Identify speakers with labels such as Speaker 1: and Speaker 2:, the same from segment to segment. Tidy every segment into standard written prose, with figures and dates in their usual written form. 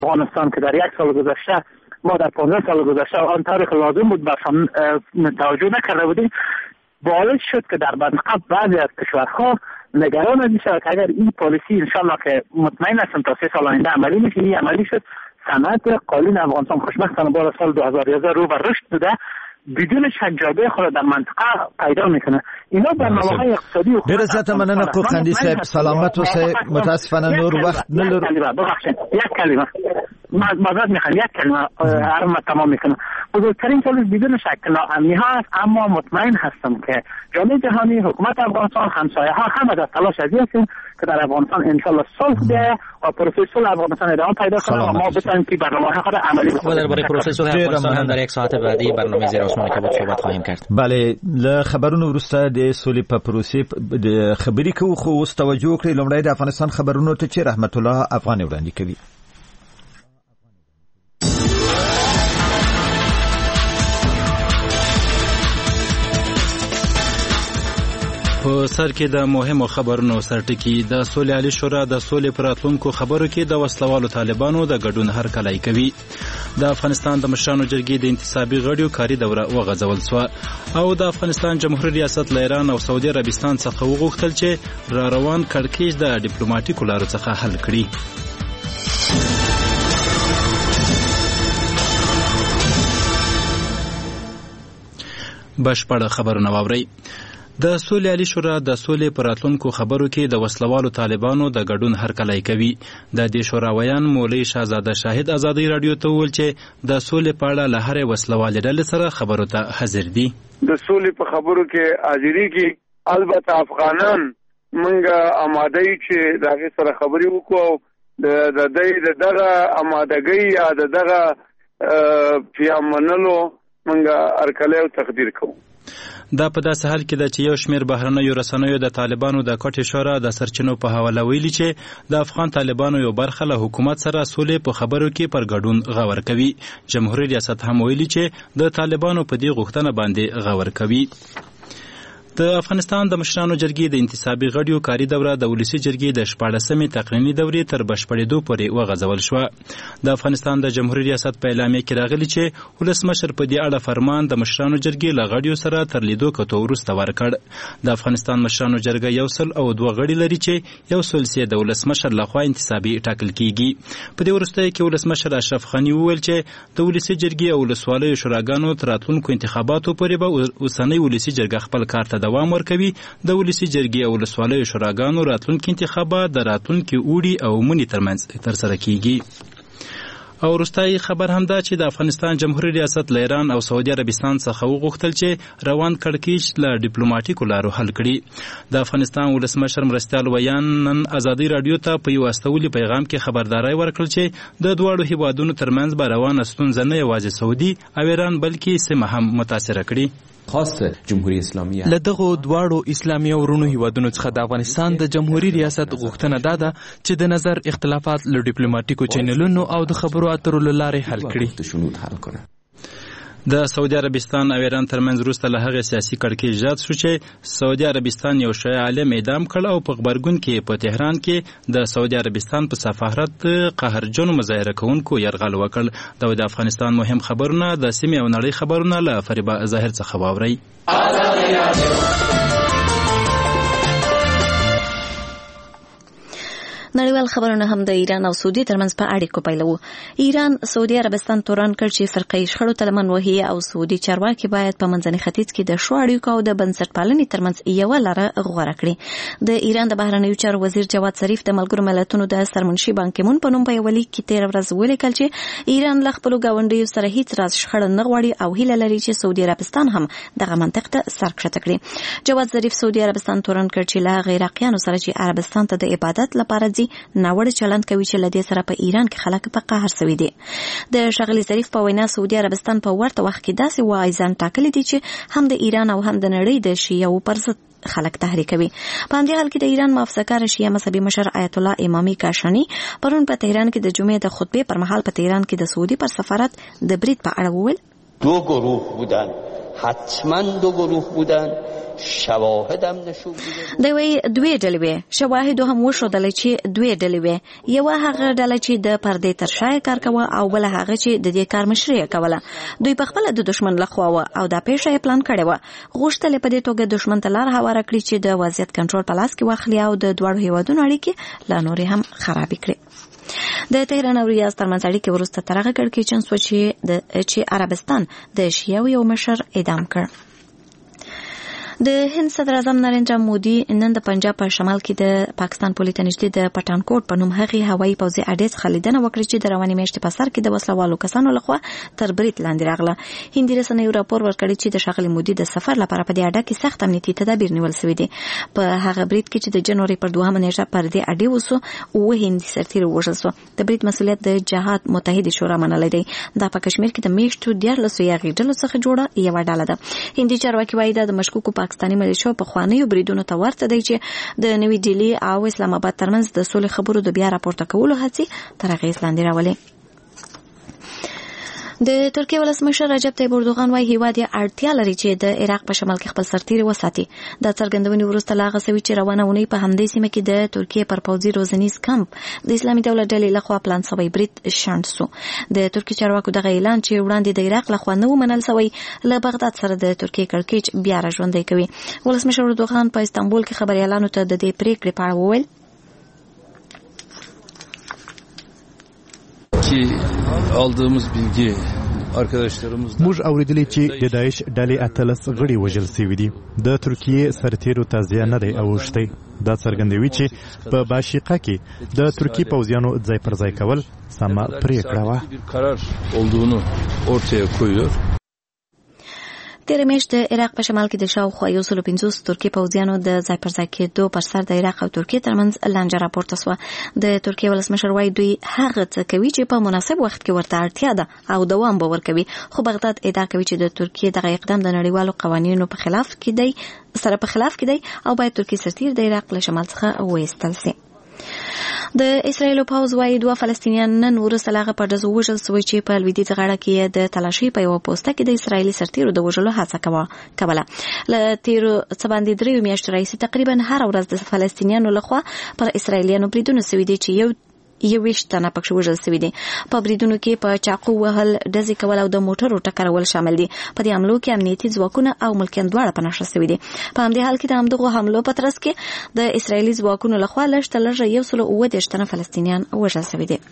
Speaker 1: افغانستان که در 1 سال گذشته ما در 15 سال گذشته آن تاریخ لازم بود برشان توجه نکرده بودیم، باعث شد که در منطقه بعضی از کشورها نگران از این شود که اگر این پالیسی انشالله که مطمئن هستم تا 3 سال آینده عملی میشه، این عملی شد، صنعت قالین افغانستان خوشبختانه بعد سال 2011 رو به رشد بوده بدون شک جایگاه خود در منطقه پیدا میکنه. اینا برنامه‌های اقتصادی و
Speaker 2: برزت مننه قندی صاحب سلامت و متاسفانه نور وقت نداره.
Speaker 1: ببخشید یک کلمه معذرت میخوام، یک کلمه حرم تمام میکنم. بزرگترین چالش بدون شک ناامنی ها است، اما مطمئن هستم که جامعه جهانی، حکومت افغانستان، همسایه ها همه در تلاش هستیم که در افغانستان ان شاء الله صلح بیاید و پروسه صلح افغانستان ادامه پیدا کنه و ما بتونیم که برنامه‌ها خود عملی
Speaker 3: بکنیم. درباره پروسه صلح افغانستان هم در 1 ساعت بعدی برنامه زیر آسمان کبوت صحبت خواهیم کرد.
Speaker 2: بله، له خبرونو ورسته د سولې په پروسې د خبرې کوو، خو اوس توجه وکړئ لومړی د افغانستان خبرونو ته چې رحمت الله افغاني وړاندې کوي.
Speaker 4: په سر کې د مهمو خبرونو سرټکی د سولې عالی شورا د سولې پر راتلونکو خبرو کې د وسلوالو طالبانو د ګډون هرکلی کوي. د افغانستان د مشرانو جرګې د انتصابي غړیو کاري دوره وغځول شوه او د افغانستان جمهوریت ریاست له ایران او سعودي عربستان څخه وغوښتل چې را روان کړکېچ د ډیپلوماټیکو لارو څخه حل کړي. بشپړ خبرونه واورئ. د سولې عالی شورا د سولې پر راتلونکو خبرو کې د وسلوالو طالبانو د ګډون هرکلی کوي. د دې شورا ویان مولوي شهزاده شاهد ازادي رادیو ته وویل چې د سولې په اړه له هرې وسلوالې ډلې سره خبرو ته حاضر دي.
Speaker 5: د سولې په خبرو کې حاضرېږي، البته افغانان موږ آماده یو چې د هغې سره خبرې وکړو، د دغه آمادګۍ یا د دغه پیام منلو موږ هرکلی او تقدیر کوو.
Speaker 4: دا په داسې حال کې ده چې یو شمېر بهرنیو رسنیو د طالبانو د کټې شورا د سرچینو په حواله ویلي چې د افغان طالبانو یو برخه له حکومت سره سولې په خبرو کې پر ګډون غور کوي. جمهوریت ریاست هم ویلي چې د طالبانو په دې غوښتنه باندې غور کوي. د افغانستان د مشرانو جرګې د انتصابي غړیو کاري دوره د ولسي جرګې د 14مې تقنیني دورې تر بشپړېدو پورې وغځول شوه. د افغانستان د جمهوریت ریاست په اعلامیه کې راغلي چې ولسمشر په دې اړه فرمان د مشرانو جرګې له غړیو سره تر لیدو کتو وروسته ورکړ. د افغانستان مشرانو جرګه 102 غړي لري چې 100 د ولسمشر لخوا انتصابي ټاکل کیږي. په دې وروستیو کې ولسمشر اشرف غني وویل چې د ولسي جرګې او ولسوالیو شوراګانو تر راتلونکو انتخاباتو پورې به اوسنۍ ولسي جرګه خپل کار ته دوام ورکوي. د ولسي جرګې او ولسوالیو شوراګانو راتلونکي انتخابات د راتلونکي اوړي او مني ترمنځ ترسره کیږي. او وروستۍ خبر هم دا چې د افغانستان جمهوریت ریاست له ایران او سعودي عربستان څخه وغوښتل چې روان کړکېچ له ډیپلوماټیکو لارو حل کړي. د افغانستان ولسمشر مرستیال ویان نن ازادي رادیو ته په یو استولي پیغام کې خبرداری ورکړل چې د دواړو هیوادونو ترمنځ به روانه ستونزه نه یوازې سعودي او ایران بلکې سیمه هم متاثره کړي.
Speaker 6: خاص جمهوریت اسلامي
Speaker 7: له دغو دواړو اسلامي ورونو هیوادونو څخه د افغانستان د جمهوریت ریاست غوښتنه ده چې د نظر اختلافات له ډیپلوماټیکو چینلونو او د خبرو اترو له لارې حل کړي. د سعودي عربستان او ایران ترمنځ وروسته له هغې سیاسي کړکېچ زیات شو چې سعودي عربستان یو شیعه عالم اعدام کړ او په غبرګون کې په تهران کې د سعودي عربستان په سفارت قهرجنو مظاهره کوونکو یرغل وکړ. د افغانستان مهم خبرونه د سیمې او نړۍ خبرونه له فریبا ظاهر څخه واورئ.
Speaker 8: نړیوال خبرونه هم د ایران او سعودي ترمنځ په اړیکو پیلوي. ایران سعودي عربستان تورن کړ چې فرقه شخړو ته لمن وهي او سعودي چارواکي باید په منځني ختیځ کې د شو اړیکو او د بنسټپالنې ترمنځ یو لاره غوړه کړي. د ایران د بهرنیو چارو وزیر جواد ظریف د ملګرو ملتونو د سرمنشي بان کی مون په نوم په یو لیک کې 13 ورځې ولیکل چې ایران له خپل ګاونډیو سره هیڅ راز شخړه نه غواړي او هیله لري چې سعودي عربستان هم دغه منطق ته سرکښته کړي. جواد ظریف سعودي عربستان تورن کړ چې له غیر عراقیانو سره چې عربستان ته د عبادت لپاره ځي ناوړه چلند کوي چې لدې سره په ایران کې خلک په قهر شوي دي. د ښاغلي ظریف په وینا سعودي عربستان په ورته وخت کې داسې وایزان ټاکلي دي چې هم د ایران او هم د نړۍ د شیعو پر ضد خلک تحریکوي. په همدې حال کې د ایران موافقه شیعه مذهبي مشر آیت الله امامي کاشانی پرون په تهران کې د جمعې د خطبې پر مهال په تهران کې د سعودي پر سفارت د برید په اړه وویل.
Speaker 9: دو گروه بودن، حتما دو گروه بودن. شواهد هم نشون میده
Speaker 8: دوی دوی ډلې شواهد هم وښودل چې دوی ډلې یو هغه ډله چې د پردې تر شا کار کوي او بل هغه چې د دې کار مشري کوله. دوی په خپل د دشمن لخوا او د پیښې پلان کړی و. غوښتل په دې توګه دشمن ته لار هواره کړي چې د وضعیت کنټرول په لاس کې واخلي او د دوړو هیوادونو اړیکې لا نورې هم خراب کړي. د تهران او ریاض ترمنځ اړیکې وروسته تر هغه کړکېچن شو چې عربستان د شیعه یو مشر اعدام کړ. د هند صدر اعظم نریندرا مودي نن د پنجاب په شمال کې د پاکستان پولې ته نږدې د پټانکوټ په نوم هغې هوایي پوځي اډې څخه لیدنه وکړه چې د روانې میاشتې په سر کې د وسلوالو کسانو لخوا تر برید لاندې راغله. هندي رسنیو راپور ورکړی چې د ښاغلي مودي د سفر لپاره په دې اډه کې سخت امنیتي تدابیر نیول شوي دي. په هغه برید کې چې د جنوري پر 2 نیټه پر دې اډې وسو او هندي سرتیر وژل شو. د برید مسؤلیت د جهاد متحده شورا منلی دی. دا په کشمیر کې د میشتو 14 یاغي ډلو څخه جوړه یو ډله ده. هندي چارواکي وایي د مشکوکو پاکستاني ملیشو په خوانیو بریدونو ته ورته دی چې د نوې ډیلی او اسلام آباد ترمنځ د سولې خبرو د بیا راپورته کولو هڅې تر اغېز لاندې راولي. د ترکیه ولسمشر رجب طیب اردوغان وايي هیواد یې اړتیا لري چې د عراق په شمال کې خپل سرتیري وساتي. دا څرګندونې وروسته لا غسوي چې روانه اونۍ په همدې سیمه کې د ترکیه پر پوځي روزنیز کمپ د اسلامي دولت ډلې لخوا پلان شوی برید شنډ شو. د ترکیه چارواکو دغه اعلان چې وړاندې د عراق لخوا نه منل شوی له بغداد سره د ترکیه کړکېچ بیا را ژوندی کوي. ولسمشر اردوغان په استانبول کې خبريالانو ته د دې پریکړې په اړه وویل
Speaker 10: چې aldığımız bilgi موږ اوریدلی چې د داعش ډلې 18 غړي وژل شوي دي. د ترکیه سرتیرو ته زیان نه دی اوښتی. دا څرګندوي چې په باشیقه کې د ترکیه پوځیانو ځای پر ځای کول سمه پریکړه وه. تیر میاشت د عراق په شمال کې د شاوخوا 150 ترکیه پوځیانو د ځای پر ځای کېدو پر سر د عراق او ترکیه ترمنځ لانجه راپورته شوه. د ترکیه ولسمشر وايي دوی هغه څه کوي چې په مناسب وخت کې ورته اړتیا ده او دوام به ورکوي. خو بغداد ادعا کوي چې د ترکیه دغه اقدام د نړیوالو قوانینو په خلاف کې دی او باید ترکیه سرتیر د عراق له شمال څخه وایستل شي. د اسرایل پوځ وايي 2 فلسطینیان نن وروسته لاغه په ډزو وژل شوي چې په لویدیځ غاړه کې د تلاشي په یو پوسټه کې د اسرایلي سرتیرو د وژلو هڅه کوله. له تیرو څه باندې 3 میاشتې راهیسې تقریبا هر ورځ د فلسطینیانو لخوا پر اسرایلیانو بریدونه شوي دي چې 21 تنه پکښ وژل شوي دي. په بریدونو کې په چاقو وهل، ډزې کول او د موټرو ټکرول شامل دي. په دې حملو کې امنیتي ځواکونه او ملکیان دواړه په نښه شوي دي. په همدې حال کې د همدغو حملو په ترڅ کې د اسرایلي ځواکونو لخوا لږ تر لږه 130 تنه فلسطینیان وژل شوي دي.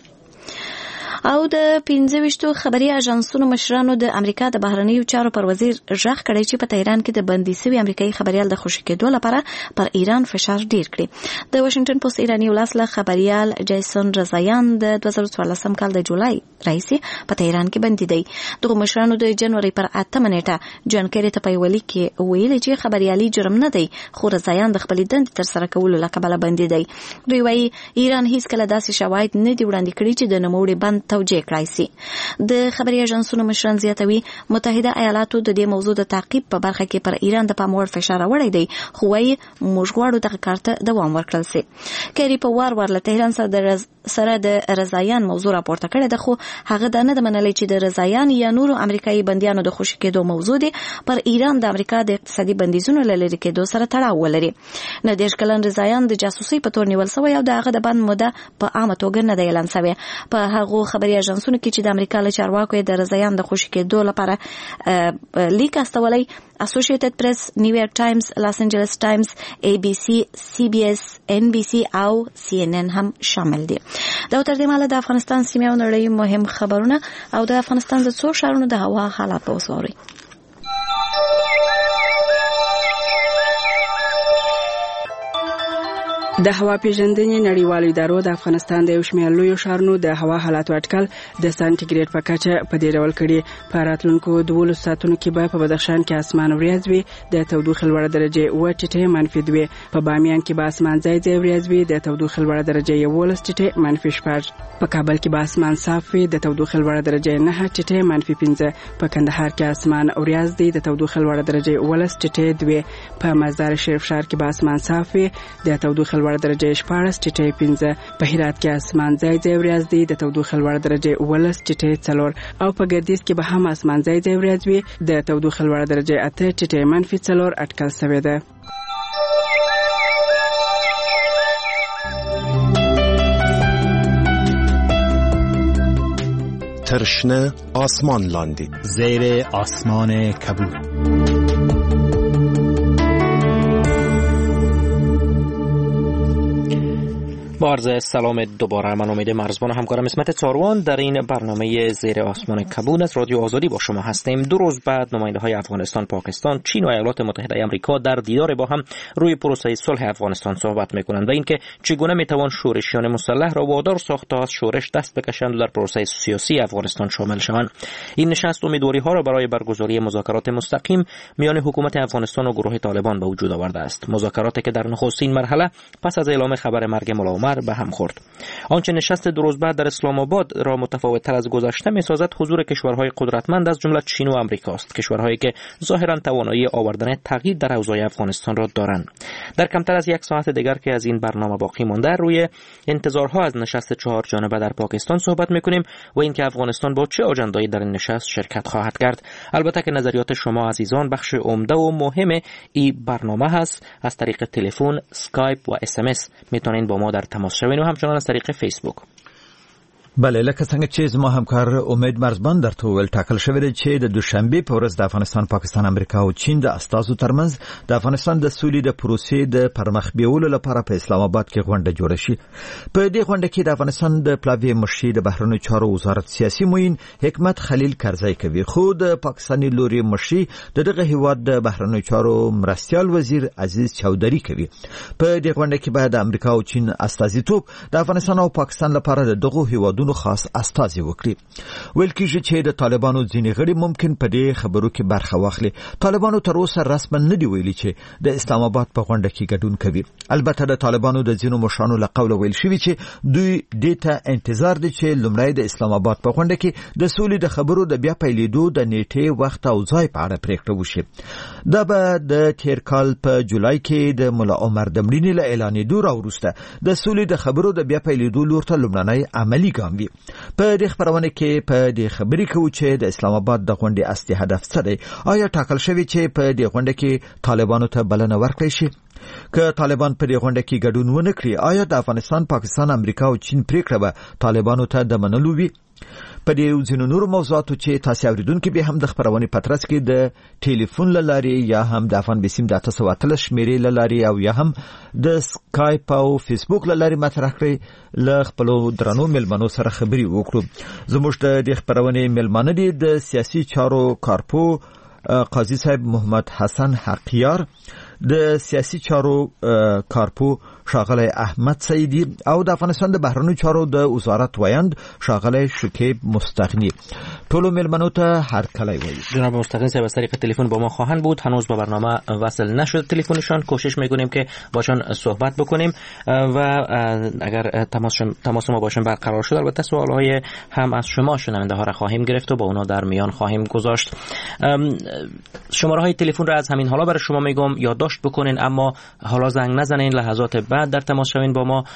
Speaker 10: او د 25 خبري اژانسونو مشرانو د امریکا د بهرنیو چارو پر وزیر ژغ کړی چې په تهران کې د بندي شوي امریکایي خبريال د خوشي کېدو لپاره پر ایران فشار ډیر کړي. د واشنگټن پوسټ ایرانی ولاسله خبريال جیسون رضایان د 2014 کال د جولای راهیسې په تهران کې بندي دی. دغه مشرانو د جنوري پر 8 نیټه جان کری ته په ویلي کې ویل چې خبريالي جرم نه دی، خو رضایان د خپل دند تر سره کولو لپاره بندي دی. دوی وايي ایران هیڅ کله داسې شواهد نه دی وړاندې کړی چې د نوموړي بند توجیه کړای شي. د خبري اژانسونو مشران زیاتوي متحده ایالاتو د دې موضوع د تعقیب په برخه کې پر ایران د پام وړ فشار وړی دی، خو وايي موږ غواړو دغه کار ته دوام ورکړل شي. کری په وار له تهران سره د رضایان موضوع راپورته کړی ده، خو هغه دا نه منلي چې د رضایان یا نورو امریکایي بندیانو د خوشي کېدو موضوع دی پر ایران د امریکا د اقتصادي بندیزونو لری کېدو سره تړاو ولري. نه دیش کلن رضایان د جاسوسي په تور نیول شوی او دغه د بند موده په عامه توګه نه دی اعلان شوی. په هغه خبري اژانسونو کې چې د امریکا له چارواکو د رضایان د خوشي کېدو لپاره لیک استولای اسوسییټډ پریس، نیویارک ټایمز، لاس انجلس ټایمز، ABC، CBS، NBC او CNN هم شامل دي. دا تر دې ماله د افغانستان سیمه او نړۍ مهم خبرونه او د افغانستان د څو ښارونو د هوا حالات په وسوري.
Speaker 11: د هوا پیژندنې نړیوالو ادارو د افغانستان د یو شمېر لویو ښارونو د هوا حالاتو اټکل د سانتیګریډ په کچه په دې ډول کړي. په راتلونکو 12 ساعتونو کې به په بدخشان کې اسمان وریځ وي، د تودوخې لوړه درجه -2 منفي 2. په بامیان کې به اسمان ځای ځای وریځ وي، د تودوخې لوړه درجه -11 منفي 4. په کابل کې به اسمان صاف وي، د تودوخې لوړه درجه -9 منفي 5. په کندهار کې اسمان وریځ دی، د تودوخې لوړه درجه -2. په مزار شریف ښار کې به اسمان صاف وي، د تودوخې لوړ درجه 14.5 په هرات کې اسمان ځای ځای وریځ دی د تودوخه لوړ درجه 11.4 او په ګردیز کې به هم اسمان ځای ځای وریځ وي د تودوخه لوړ درجه 8.-4 اټکل شوی ده.
Speaker 12: ترشنه آسمان لاندی
Speaker 2: زیر آسمان کبود.
Speaker 3: با عرض سلام دوباره من امید مرزبان و همکارم اسمت چاروان در این برنامه زیر آسمان کبود از رادیو آزادی با شما هستیم. 2 روز بعد نماینده های افغانستان، پاکستان، چین و ایالات متحده آمریکا در دیدار با هم روی پروسه صلح افغانستان صحبت میکنند و اینکه چگونه میتوان شورشیان مسلح را وادار ساخت تا از شورش دست بکشند و در پروسه سیاسی افغانستان شامل شوند. این نشست امیدواری ها را برای برگزاری مذاکرات مستقیم میان حکومت افغانستان و گروه طالبان به وجود آورده است. مذاکراتی که در نخستین مرحله پس از اعلام خبر مرگ ملا عمر به هم خورد. آنچه نشست 2 روز بعد در اسلام آباد را متفاوت‌تر از گذشته می‌سازد حضور کشورهای قدرتمند از جمله چین و آمریکا است، کشورهایی که ظاهراً توانایی آوردن تغییر در اوضاع افغانستان را دارند. در کمتر از 1 ساعت دیگر که از این برنامه باقی مانده روی انتظارها از نشست 4 جانبه در پاکستان صحبت می‌کنیم و اینکه افغانستان با چه آجنده‌ای در این نشست شرکت خواهد کرد. البته که نظریات شما عزیزان بخش عمده و مهم این برنامه هست. از طریق تلفن، اسکایپ و SMS میتونین با ما در تماس شوین و همچنان از طریق فیسبوک.
Speaker 2: بله، لکه څنګه چې زما همکار امید مرزبان درته ویل ټاکل شوی دی چې د دوشنبه په ورځ د افغانستان، پاکستان، امریکا او چین د استازو ترمنځ د افغانستان د سولې د پروسې د پرمخ بیولو لپاره په اسلام آباد کې غونډه جوړه شي. په دې غونډه کې د افغانستان د پلاوی مشر د بهرنیو چارو وزارت سیاسي معین حکمت خلیل کرزی کوي، خو د پاکستاني لوري مشر دغه هیواد د بهرنیو چارو مرستيال وزیر عزیز چودري کوي. په دې غونډه کې باید د امریکا او چین استازیتوب د افغانستان او پاکستان لپاره د دغه هیوادونو خاص استازي وکړي. ویل کېږي چې د طالبانو ځینې غړي ممکن په دې خبرو کې برخه واخلي. طالبانو تر اوسه رسما نه دی ویلي چې د اسلام آباد په غونډه کې ګډون کوي. البته د طالبانو د ځینو مشرانو له قوله ویل شوی چې دوی دې ته انتظار دي چې لومړی د اسلام آباد په غونډه کې د سولې د خبرو د بیا پیلېدو د نیټې، وخت او ځای په اړه پریکړه وشي. دا به د تیر کال په جولای کې د مولا عمر د مړینې له اعلانېدو راوروسته د سولې د خبرو د بیا پیلېدو لور ته لومړنی عملی ګام وي. په دې خبرونه کې په دې خبرې کوو چې د اسلام آباد د غونډې اصلي هدف څه دی. آیا ټاکل شوی چې په دې غونډه کې طالبانو ته بلنه ورکړي شي؟ که طالبان په دې غونډه کې ګډون ونه کړي، آیا د افغانستان، پاکستان، امریکا او چین پریکړه به طالبانو ته د منلو وي؟ په دې ځینو نورو موضوعاتو چې تاسو اوریدونکو به هم د خبرونه پترس کې د ټلیفون لاري یا هم د افغان بسیم د 813 شمیرې لاري او یا هم د سکایپ او فیسبوک لاري مطرح کړئ. ل خپل درنو ملمنو سره خبري وکړو. زموږ د خبرونه ملمنه دي د سیاسي چارو کارپو قاضي صاحب محمد حسن حقیار، د سیاسي چارو کارپو ښاغلی احمد سعیدی او د افغانستان د بهرنیو چارو د وزارت ویاند ښاغلی شکیب مستغنی. ټولو ملمنو ته هر کله وایي.
Speaker 3: جناب مستغنی صاحب از طریق تلفن با ما خواهند بود. هنوز به برنامه وصل نشد تلفنشان. کوشش میکنیم که باشون صحبت بکنیم و اگر تماس ما باشون برقرار شد البته سوالهای هم از شما شنونده ها را خواهیم گرفت و با اونا در میان خواهیم گذاشت. شماره های تلفن را از همین حالا برای شما میگم یادداشت بکنین، اما حالا زنگ نزنین، لحظات بعد در تماس شوین با ما.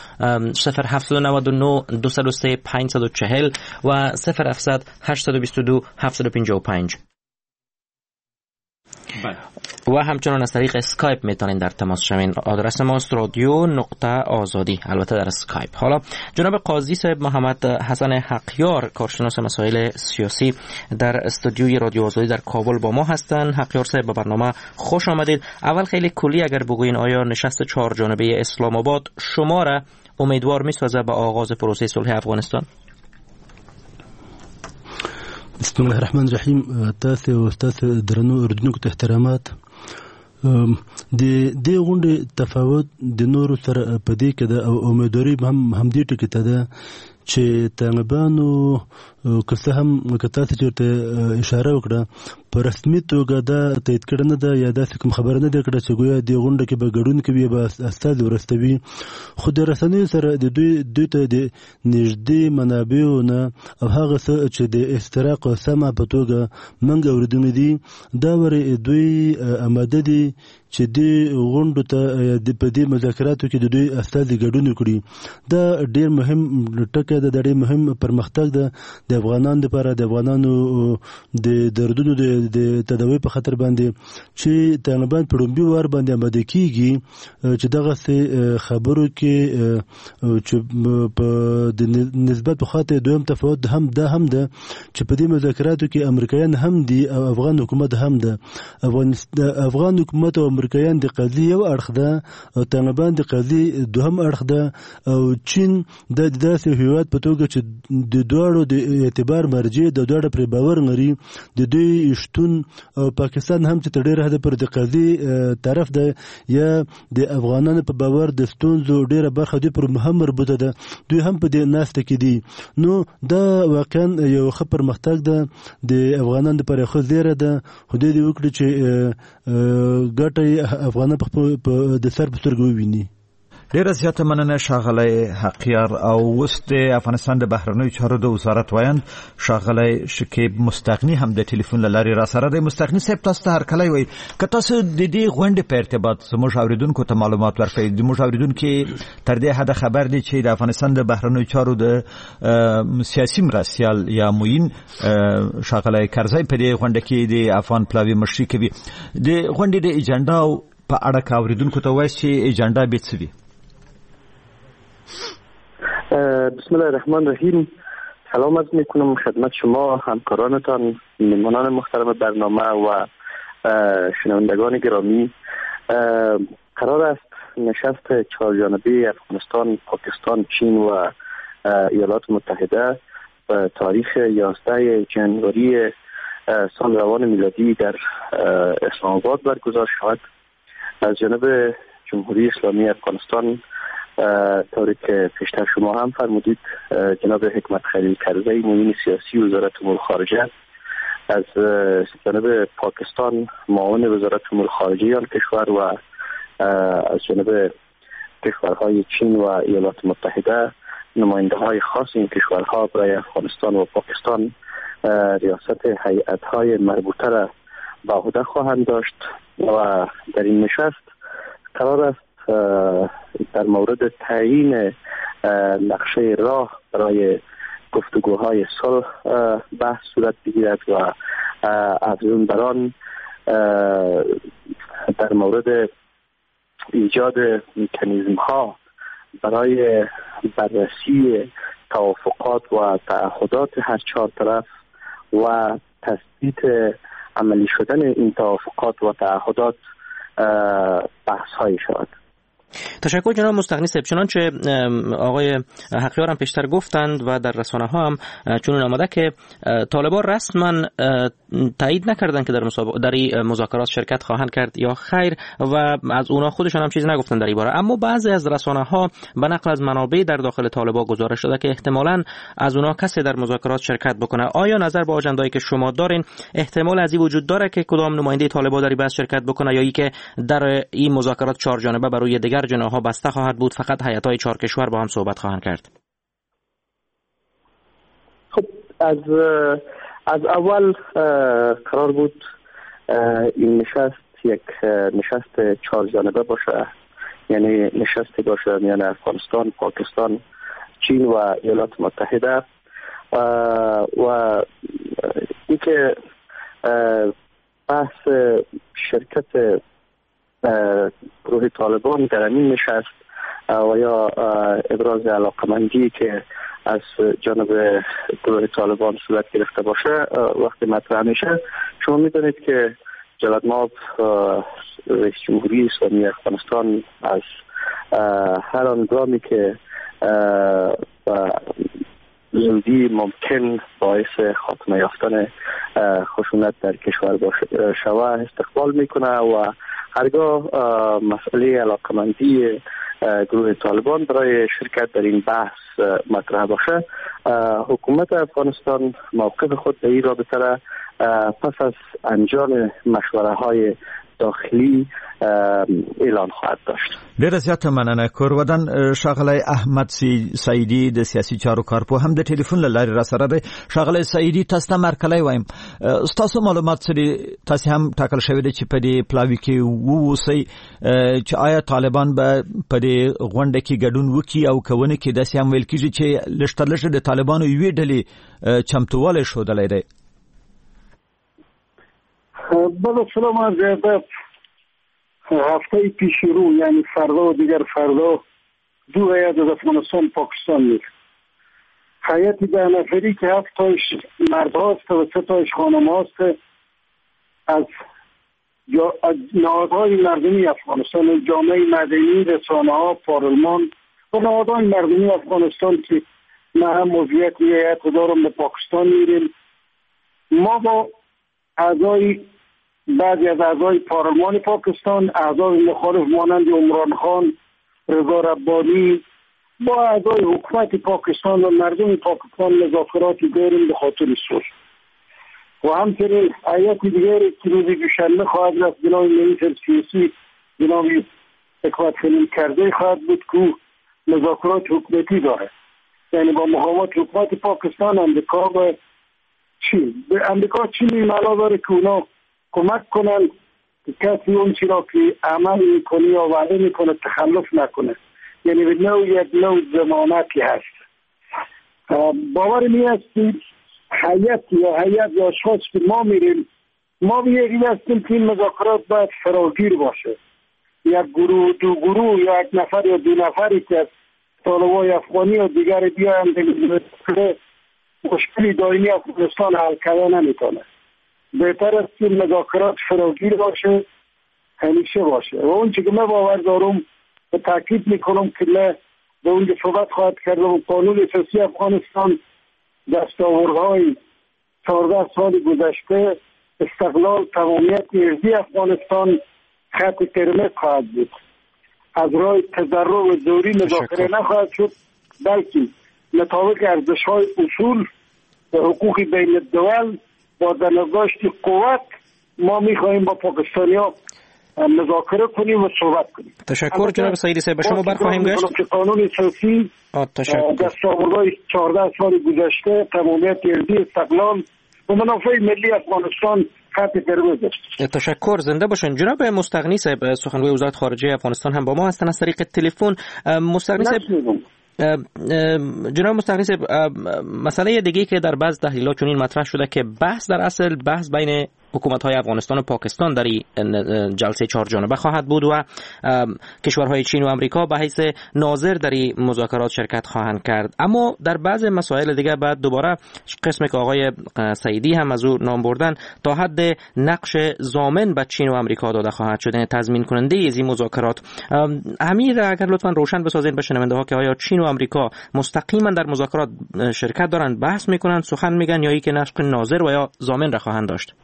Speaker 3: 0799 203 540 و 0700 822 755 و همچنان از طریق اسکایپ میتونین در تماس شوین. آدرس ماست radio.azadi البته در اسکایپ. حالا جناب قاضی صاحب محمد حسن حقیار، کارشناس مسائل سیاسی در استودیوی رادیو آزادی در کابل با ما هستن. حقیار صاحب به برنامه خوش آمدید. اول خیلی کلی اگر بگوین آیا نشست 4 جانبه اسلام آباد شما را امیدوار میسازه به آغاز پروسه صلح افغانستان؟
Speaker 13: بسم الله الرحمن الرحیم. تاسو درنو اردوونکو ته احترامات. د غونډې تفاوت د نورو سره په دې کې ده او امیدواري هم دې ټکي ته ده چې طالبانو که څه هم که تاسو چېرته اشاره وکړه په رسمي توګه دا تایید کړه نه ده یا داسې کوم خبره نه ده کړه چې ګویا دې غونډه کې به ګډون کوي به استازي ورستوي خو د رسنیو سره د دوی ته د نږدې منابعو نه او هغه څه چې د استراق او سمع په توګه موږ اورېدونکي دي دا ورې دوی آماده دي چې دې غونډو ته په دې مذاکراتو کې د دوی استازي ګډون وکړي دا ډېر مهم ټکی ده ډېر مهم پرمختګ ده د افغانانو لپاره د افغانانو د دردونو د تداوی په خاطر باندې چې طالبان په لومړي وار باندې آماده کیږي چې دغسې خبرو کې چې په د نسبت په خاطر دویم تفاوت هم ده چې په دې مذاکراتو کې امریکایان هم دي او افغان حکومت هم ده افغان حکومت او امریکایان د قضیې یو اړخ ده او طالبان د قضیې دوهم اړخ ده او چین د داسې هیواد په توګه چې د دواړو د اعتبار مرجع د دواړو پر باور لري د دوی شتون او پاکستان هم چې ډېر حد پر د قضیې طرف ده یا د افغانانو په باور د ستونزو ډېره برخه دوی پر مهم مربوطه ده دوی هم په دې ناسته کې دي نو دا واقعا یو ښه پرمختګ ده د افغانانو لپاره ښه زیری ده خو دوی دې وکړي چې ګټه افغانان په د سر په سترګو وویني
Speaker 2: ډیره زیاته مننه ښاغلی حقیار او اوس د افغانستان د بهرنیو چارو د وزارت وایند ښاغلی شکیب مستغني هم د ټلیفون له لارې را سره دی مستغني صاحب تاسو ته هرکلی وایي که تاسو د دې غونډې په ارتباط زموږ اورېدونکو ته معلومات ورکړئ زموږ اورېدونکي تر دې حده خبر دي چې د افغانستان د بهرنیو چارو د سیاسي مرستیال یا معین ښاغلی کرزی په دې غونډه کې د افغان پلاوي مشري کوي د غونډې د اجنډا په اړه که اورېدونکو ته وایي چې اجنډا به څه وي
Speaker 1: بسم الله الرحمن الرحیم سلام عرض میکنم خدمت شما همکارانتان مهمانان محترم برنامه و شنوندگان گرامی قرار است نشست چهارجانبه افغانستان پاکستان چین و ایالات متحده تاریخ 11 جنوری سال روان میلادی در اسلام آباد برگزار شود از جانب جمهوری اسلامی افغانستان طوری که پیشتر شما هم فرمودید جناب حکمت خلیل کرزی معین سیاسی وزارت امور خارجه از جانب پاکستان معاون وزارت امور خارجه آن کشور و از جانب کشورهای چین و ایالات متحده نماینده های خاص این کشورها برای افغانستان و پاکستان ریاست هیئت‌های مربوطه را به عهده خواهند داشت و در این نشست قرار است در مورد تعیین نقشه راه برای گفتگوهای صلح بحث صورت بگیرد و افزون بر آن در مورد ایجاد مکانیزم ها برای بررسی توافقات و تعهدات هر چهار طرف و تثبیت عملی شدن این توافقات و تعهدات بحث هایی شود.
Speaker 3: تشکر جناب مستغنی صاحب. چنانچه آقای حقیار هم پیشتر گفتند و در رسانه ها هم چنون آمده که طالبان رسما تایید نکردند که در این مذاکرات شرکت خواهند کرد یا خیر و از اونا خودشان هم چیزی نگفتند در این باره، اما بعضی از رسانه ها به نقل از منابع در داخل طالبان گزارش شده که احتمالاً از اونا کسی در مذاکرات شرکت بکنه. آیا نظر به آجنده‌ای که شما دارین احتمال از این وجود داره که کدام نماینده طالبان در بحث شرکت بکنه یا ای که در این مذاکرات چهار جانبه بر روی دیگر جناح‌ها بسته خواهد بود، فقط هیئت‌های چهار کشور با هم صحبت خواهند کرد؟
Speaker 1: خب از اول قرار بود این نشست یک نشست چهار جانبه باشه، یعنی نشستی باشه میان افغانستان، پاکستان، چین و ایالات متحده و اینکه بحث شرکت گروه طالبان در این نشست و یا ابراز علاقمندی که از جانب گروه طالبان صورت گرفته باشه وقتی مطرح میشه، شما میدونید که جلال‌مآب رئیس جمهوری اسلامی افغانستان از هر آنگامی که زودی ممکن باعث خاتمه یافتن خشونت در کشور شود استقبال میکنه و هرگاه مسئله علاقمندی گروه طالبان برای شرکت در این بحث مطرح باشه. حکومت افغانستان موقف خود در این رابطه را پس از انجام مشوره های داخلی اعلان خواهد داشت.
Speaker 2: ډیره زیاته مننه. کورودن ښاغلی احمد سعیدي د سیاسي چارو کارپوه هم د ټلیفون له لارې را سره دی. ښاغلی سعیدي، تاسو ته مرکلی وایم، ستاسو معلومات څه دي؟ تاسو هم ټاکل شوی دی چې په دې پلاوي کې ووسئ چې آیا طالبان به په دې غونډه کې ګډون وکړي او که ونه کړي. داسې هم ویل کېږي چې لږ تر لږه د طالبانو یوې ډلې چمتووالی ښودلی دی.
Speaker 14: بله سلام عرض ادب. هفته پیش رو یعنی فردا و دیگر فردا 2 هیئت از افغانستان پاکستان میره. هیئت 10 نفری که 7 تایش مرد هاست و 3 تایش خانم هاست از نهادهای مردمی افغانستان، جامعه مدنی، رسانه ها، پارلمان و نهادهای مردمی افغانستان که من هم موضوعیت هیئت دارم به پاکستان میریم. ما با بعضی از اعضای پارلمان پاکستان، اعضای مخالف مانند عمران خان، رضا ربانی، با اعضای حکومت پاکستان و مردم پاکستان مذاکراتی داریم به خاطر صلح. و همچنین هیئت دیگری که روز دوشنبه خواهد رفت جناب منیژر سیاسی جناب حکمت خلیل کرده خواهد بود که مذاکرات حکومتی داره، یعنی با مقامات حکومت پاکستان، امریکا و چین. به امریکا چین این معنا داره که اونا کمک کنن که کسی اون چی را که عمل میکنه یا وعده میکنه تخلف نکنه، یعنی به نوع ضمانتی هست. باور می است که هیئت یا اشخاص که ما میریم، ما به یکی هستیم که این مذاکرات باید فراگیر باشه. یک گروه، 2 گروه یا 1 نفر یا 2 نفری که از طالبای افغانی یا دیگر بیاین مشکلی دائمی افغانستان حل کردن نمیتونه. بهتر است که مذاکرات فراگیر باشه، همیشه باشه. و اون چیزی که من باور دارم و تاکید میکنم که من به اونجا صحبت خواهد کردم، قانون اساسی افغانستان، دستاوردهای 14 سال گذشته، استقلال، تمامیت ارضی افغانستان خط قرمز خواهد بود. از راه تضرر و زوری مذاکره نخواهد شد، بلکه مطابق ارزش‌های اصول و حقوق بین الدول با درنگاشت قوت ما میخواهیم با پاکستانی‌ها مذاکره کنیم و صحبت کنیم.
Speaker 3: تشکر جناب سعیدی صاحب. به شما برخواهیم گشت.
Speaker 14: قانون اساسی دستاوردهای 14 سال گذشته، تمامیت ارضی، استقلال و منافع ملی افغانستان خط قرمز است.
Speaker 3: تشکر. زنده باشین. جناب مستغنی صاحب، سخنگوی وزارت خارجه افغانستان هم با ما هستن از طریق تلفن. مستغنی صاحب، جناب مستغنی صاحب، مسئله دیگه که در بعض تحلیلات چنین مطرح شده که بحث در اصل بحث بین حکومت‌های افغانستان و پاکستان در این جلسه 4 جانبه خواهد بود و کشورهای چین و آمریکا به حیث ناظر در این مذاکرات شرکت خواهند کرد. اما در بعض مسائل دیگه بعد دوباره قسمی که آقای سعیدی هم از او نام بردن تا حد نقش ضامن به چین و آمریکا داده خواهد شد، تضمین کننده از این مذاکرات. همین را اگر لطفاً روشن بسازید به شنونده‌ها که آیا چین و آمریکا مستقیما در مذاکرات شرکت دارند، بحث میکنند، سخن میگن، یا اینکه نقش ناظر و یا ضامن را خواهند داشت؟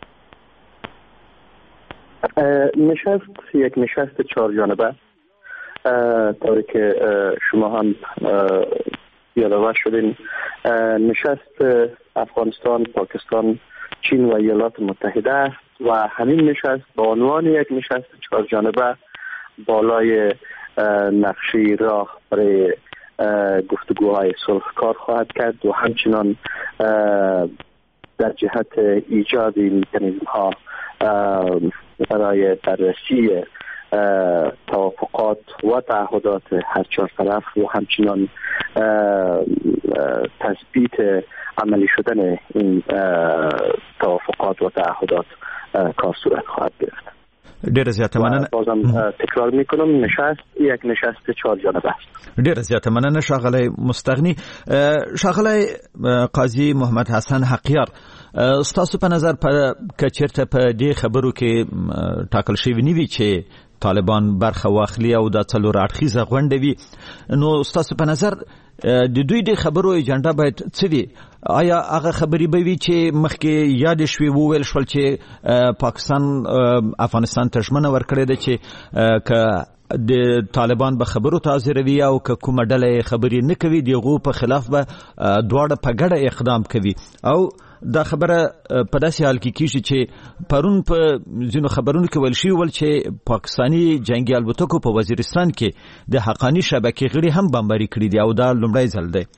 Speaker 1: نشست یک نشست 4 جانبه طوری که شما هم یادآور شدین، نشست افغانستان، پاکستان، چین و ایالات متحده و همین نشست با عنوان یک نشست 4 جانبه بالای نقشه راه برای گفتگوهای صلح کار خواهد کرد و همچنان در جهت ایجاد مکانیزم ها برای بررسی توافقات و تعهدات هر 4 طرف و همچنان تثبیت عملی شدن این توافقات و تعهدات کار صورت خواهد گرفت.
Speaker 2: ډیره زیاته مننه.
Speaker 1: بازم تکرار میکنم، نشست یک نشست 4 جانبه است.
Speaker 2: ډیره زیاته مننه ښاغلی مستغني. ښاغلی قاضي محمد حسن حقیار، ستاسو په نظر که چیرته په دې خبرو کې ټاکل شوی نه وي چې طالبان برخه واخلي او د 4 اړخیزه غونډه وي، نو ستاسو په نظر د دوی د خبرو ایجنډا باید څه وي؟ آیا هغه خبرې به وي چې مخکې یاد شوي وویل شول چې پاکستان افغانستان ته ژمنه ورکړې ده چې که د طالبان به خبرو تاثیروي او که کومه ډله خبرې نه کوي دغه په خلاف به دواړه په ګډه اقدام کوي. او دا خبره په داسې حال کې کیږي چې پرون په ځینو خبرونو کې ویل شوي ول چې پاکستاني جنگي الوتکو په وزیرستان کې د حقانی شبکې غړي هم بمباري کړي دي او دا لومړی ځل دی.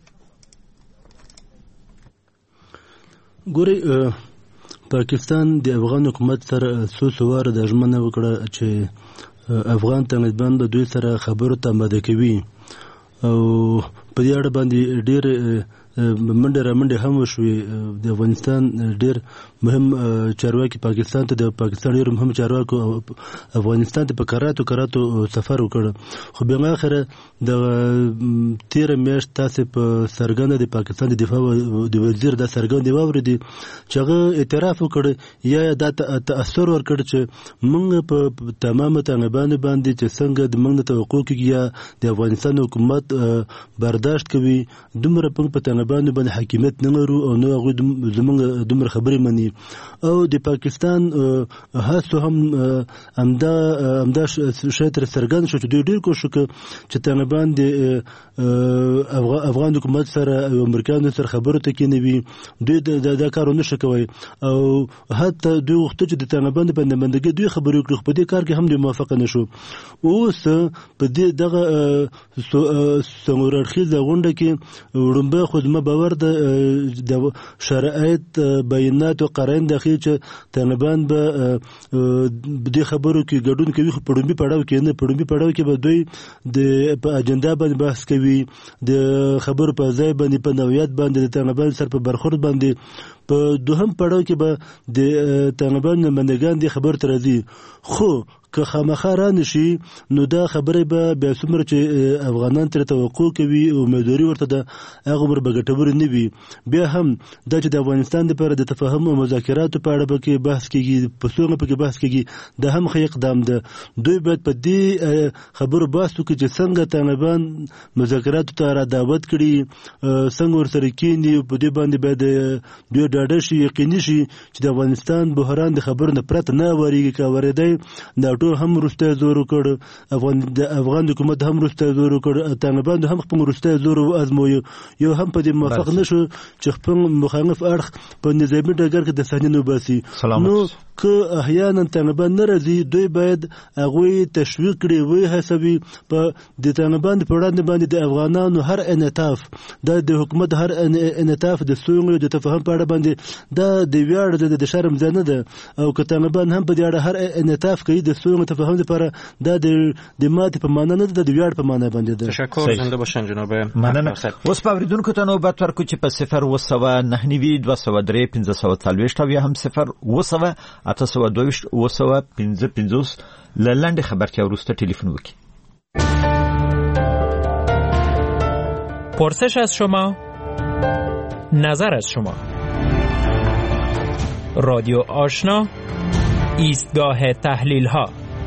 Speaker 13: ګوري پاکستان د افغان حکومت سره څو واره د ژمنه وکړه چې افغان طالبان به دوی سره خبرو ته آماده کوي او په دې اړه باندې ډېر منډه رامنډه هم وشوي. د افغانستان ډېر مهم چارواکي پاکستان ته د پاکستان ډېر مهم چارواکو افغانستان ته په کراتو سفر وکړ. خو بیا اخره د 13 میاشت تاسو په سرګند د پاکستان د دفاع د وزیر د سرګند واوریدي چې هغه اعتراف وکړ یا د تاثیر ورکړ چې موږ په تمامه طالبان باندې چې څنګه د موږ توقع کیږي یا د افغانستان حکومت برداشت کوي دومره په طالبان باندې حاکمیت نه لرو او نو هغه زمونږ دومره خبرې مني. او د پاکستان هڅه هم امدا شتر سرګند شو چې دوی ډیر کوشش وکړ چې طالبان د افغان حکومت سره او امریکایانو سره خبرو ته کېنوي. دوی دا کارونه شکوي او حتی دوی وخت چې د طالبان په نمائندګۍ دوی خبرې وکړي په دې کار کې هم دوی موافقه نشو. اوس په دې دغه څنګهورخیزه غونډه کې وړاندې خدمت باور د شرایط بیانات او قرائن داخلي چې طالبان به د خبرو کې ګډون کوي. خو پړمبي پړاو کې به دوی د اجنډا باندې بحث کوي د خبرو په ځای باندې په نوعیت باندې د طالبان سره په برخورد باندې. په دوهم پړاو کې به د طالبان نمائندګان د خبر تر راځي. خو که خامخا را نشي نو دا خبره به بیا څومره چې افغانان تر توقع کوي او امیدواري ورته ده هغه بر بغټور نه وي. بیا هم دا چې د افغانستان لپاره د تفاهم او مذاکراتو په اړه به بحث کیږي په څومره په بحث کیږي دا هم خې اقدام ده. دوی باید په دې خبرو بحث وکړي چې څنګه طالبان مذاکراتو ته را دعوت کړي څنګه ورسره کېني په دې باندې باید دوی ډاډه شي یقیني شي چې د افغانستان بحران د خبرو نه پرته نه وریږي کا ورېدای دا ټول هم روسته زور وکړ د افغان حکومت هم روسته زور وکړ طالبان هم خپل روسته زور ازموي یو هم په دې موافق نشو چې خپل مخالف اړخ په نظامی ډګر کې د صحنې نو باسي. نو که احیانا طالبان نه راځي دوی باید هغه تشویق کړي وي حسابي په د طالبان په وړاندې باندې د افغانانو هر انعطاف د حکومت هر انعطاف د سولې د تفاهم په اړه باندې دا د ویاړ د شرم ځنه ده او که طالبان هم په دې اړه هر انعطاف کوي د سولې تفاهم لپاره دا د ماته په معنا نه ده د ویاړ په معنا باندې ده.
Speaker 3: تشکر زنده باشن جناب.
Speaker 2: مننه. اوس په اوریدونکو ته نوبت ورکو چې په 0 203 540 یا هم 0 822 855 لنډه خبرتیا وروسته تلفن وکړئ.
Speaker 15: پرسش از شما، نظر از شما. رادیو آشنا، ایستگاه تحلیل ها.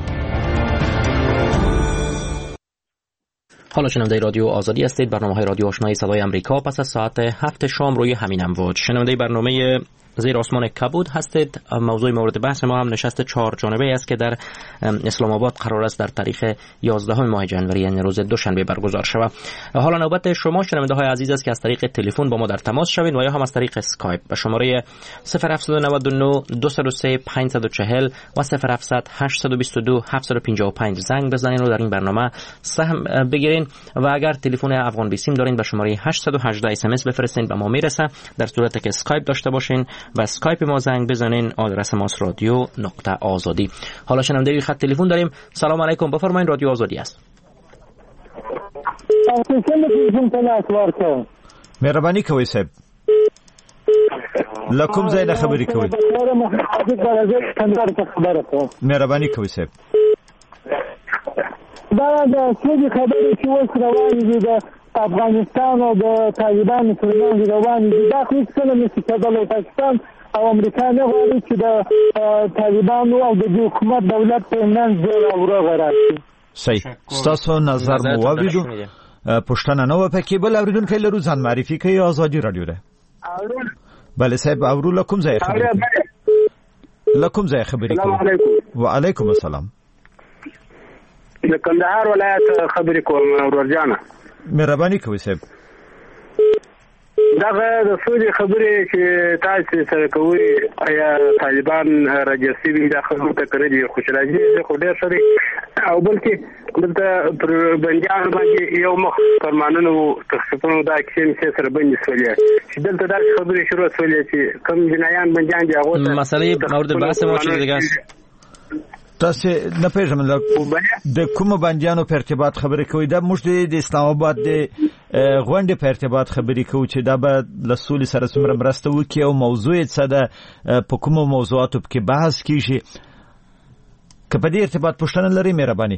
Speaker 3: حالا شنونده رادیو آزادی هستید. برنامه های رادیو آشنای صدای آمریکا پس از ساعت 7 شام روی همین امواج. شنونده برنامه زیر آسمان کبود هستید. موضوع مورد بحث ما هم نشست 4 جانبه است که در اسلام آباد قرار است در تاریخ 11 ماه جنوری یعنی روز دوشنبه برگزار شود. حالا نوبت شما شنونده های عزیز است که از طریق تلفن با ما در تماس شوید و یا هم از طریق اسکایپ به شماره 0799 203 540 و 0700 822 755 زنگ بزنید و در این برنامه سهم بگیرین و اگر تلفن افغان بیسیم دارین به شماره 818 اس ام اس بفرستین به ما میرسه. در صورتی که اسکایپ داشته باشین و اسکایپ ما زنگ بزنین. آدرس ماست رادیو.آزادی. حالا شنونده خط تلفن داریم. سلام علیکم، بفرمایید. رادیو آزادی است.
Speaker 2: مهربانی کوي صاحب. لکم زیاده خبرې کوي. مهربانی کوي صاحب.
Speaker 1: دا د څه خبرې چې اوس روانې دي د افغانستان او د طالبانو ترمنځ روانې دي دا هیڅ کله نشي کېدلی. پاکستان او امریکا نه غواړي چې د طالبانو او د حکومت دولت ترمنځ جوړه وروغه راشي.
Speaker 2: صحیح. ستاسو نظر مو واوریدو. پښتنه نو پکې بل اوریدونکو لرو ځان معرفي کوي. آزادي رادیو ده. بله صاحب اورو لکم ځای خبرې کوي. وعلیکم السلام.
Speaker 5: د کندهار ولایت خبرې کوم ورجانه.
Speaker 2: مهرباني کوئ صاحب.
Speaker 5: دغه د سولې خبرې چې تاسو سره کوي آیا طالبان راجسي دي د خبرو ته کړی خو راځي خو ډېر سره او بلکې دلته پر بنجان باندې یو مخ فرمانونو تخصیصونو دا کې سره باندې سولې چې دلته دا خبرې شروع سولې چې کم جنایان بنجان دي هغه
Speaker 3: مسلې مورد بحث مو چې دیګه
Speaker 2: تاسو نه پیژنم د کوم بندیانو په ارتباط خبرې کوي. دا موږ د اسلام آباد د غونډې په ارتباط خبرې کوو چې دا به له سولې سره څومره مرسته وکړي او موضوع یې څه ده، په کومو موضوعاتو کې بحث کیږي. که په دې ارتباط پوښتنه لرئ مهرباني.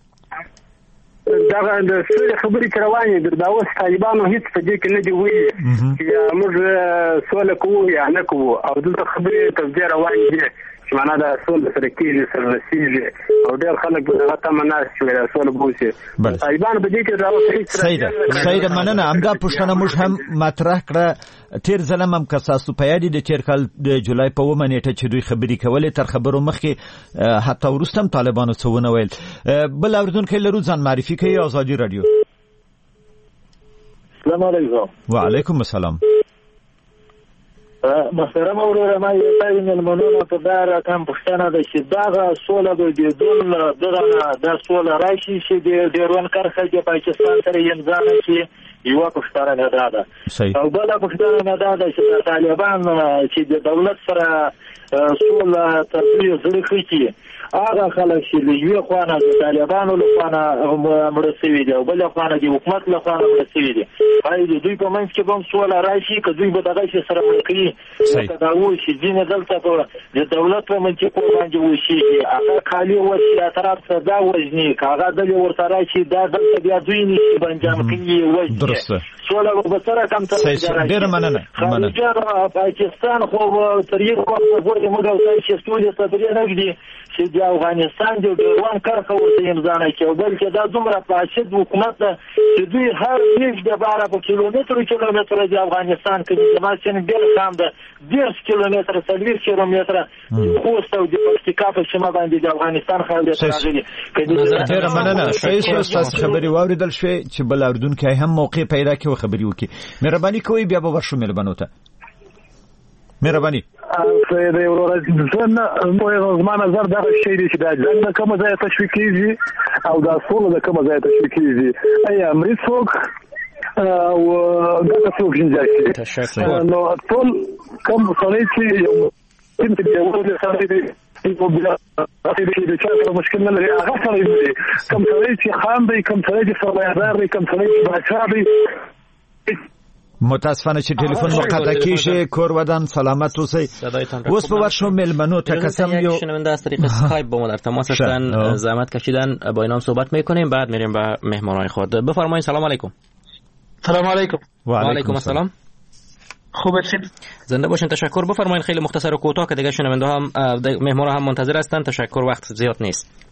Speaker 5: دا د سولې خبرې روانې دي. دا اوس طالبانو هیڅ په دې کې نه دی ویلي چې موږ سوله کوو یا نه کوو او دلته خبرې تفضیح روانې دي چې معنا دا سوله سره کېږي سره رسېږي او ډېر خلک به هغه تمه ناست چې سوله بوسي. طالبانو په دې کې
Speaker 2: صحیح ده. مننه. همدا پوښتنه موږ هم مطرح کړه. تیر ځل هم که تاسو په یاد د تیر کال د جولای په 9 نیټه چې دوی خبرې کولې تر خبرو مخکې حتی وروسته هم طالبانو څه ونه ویل. بل اورېدونکی لرو، ځان معرفي کوي. ازادي رادیو.
Speaker 16: السلام علیکم.
Speaker 2: وعلیکم السلام.
Speaker 16: محترم وروره، ما یو ځای مېلمنو په دا رقم پوښتنه ده چې دغه سوله به بدون دا سوله راشي چې د ډیورن کرښه د پاکستان سره امضا نه شي. یوه پوښتنه مې دا ده. او بله پوښتنه مې دا ده چې د طالبان چې د دولت سره سوله تر دوی زړه ښه کړي، هغه خلک چې له یوې خوا نه د طالبانو له خوا نه مړه شوي دي او بله خوا نه د حکومت له خوا نه مړه شوي دي، باید د دوی په منځ کې به هم سوله راشي که دوی به دغسې سره مړه کوي لکه دا وشي. ځینې دلته په د دولت په منطقو باندې وشېږي، هغه کالي وشي اطراف ته دا وژني، که هغه دلې ورته راشي دا دلته بیا دوی نشي بنجام کوي وژني. سوله به څه رقم ته خارجیان پاکستان خو تر یو وخته پورې موږ او تاسو سولې خبرې نه ږدي چې د افغانستان د ډیورن کرښه ورته امضا نه کړي، بلکې دا دومره فاسد حکومت ده چې دوی هر نیش د 12 کیلومتره د افغانستان کې زما سین ډېر کم ده 10 کیلومتره 40 کیلومتره خوست او د پکتیکا په سیمه باندې د افغانستان خلک راغلي.
Speaker 2: ډېر مننه. شایي تاسو خبري واوریدل شوي چې بل اردونکو هم موقع پیدا کړي او خبري وکړي. مهرباني کوئ بیا به ورشو مهربانو ته. مهرباني.
Speaker 14: سید ورور زما نظر دا شی دی چې دا جنګ د کومه ځای تشویق کیږي او دا سوله د کومه ځای تشویق کیږي. ایا امریت څوک او دا څوک ځي نو ټول کوم سړی چې یو د ورور سره دی په بلا د چا سره مشکل نه لري، هغه سره دی کوم سړی چې خان دی، کوم سړی چې سرمایه‌دار دی، کوم سړی چې بادشاه دی.
Speaker 2: متاسفانه چې ټلیفون مقطع کیږي. کور ودان سلامت اوسئ. اوس به ورشو ملمنو تا قسم یو
Speaker 3: شنونده از طریق اسکایپ با ما در تماس هستن، زحمت کشیدن، با اینا صحبت میکنیم، بعد میریم به مهمانای خود. بفرمایید. سلام علیکم.
Speaker 17: سلام علیکم.
Speaker 3: و علیکم السلام.
Speaker 17: خوب هستید؟
Speaker 3: زنده باشین. تشکر. بفرمایید. خیلی مختصر و کوتاه که دیگه شنونده هم مهمانا هم منتظر هستن. تشکر. وقت زیاد نیست.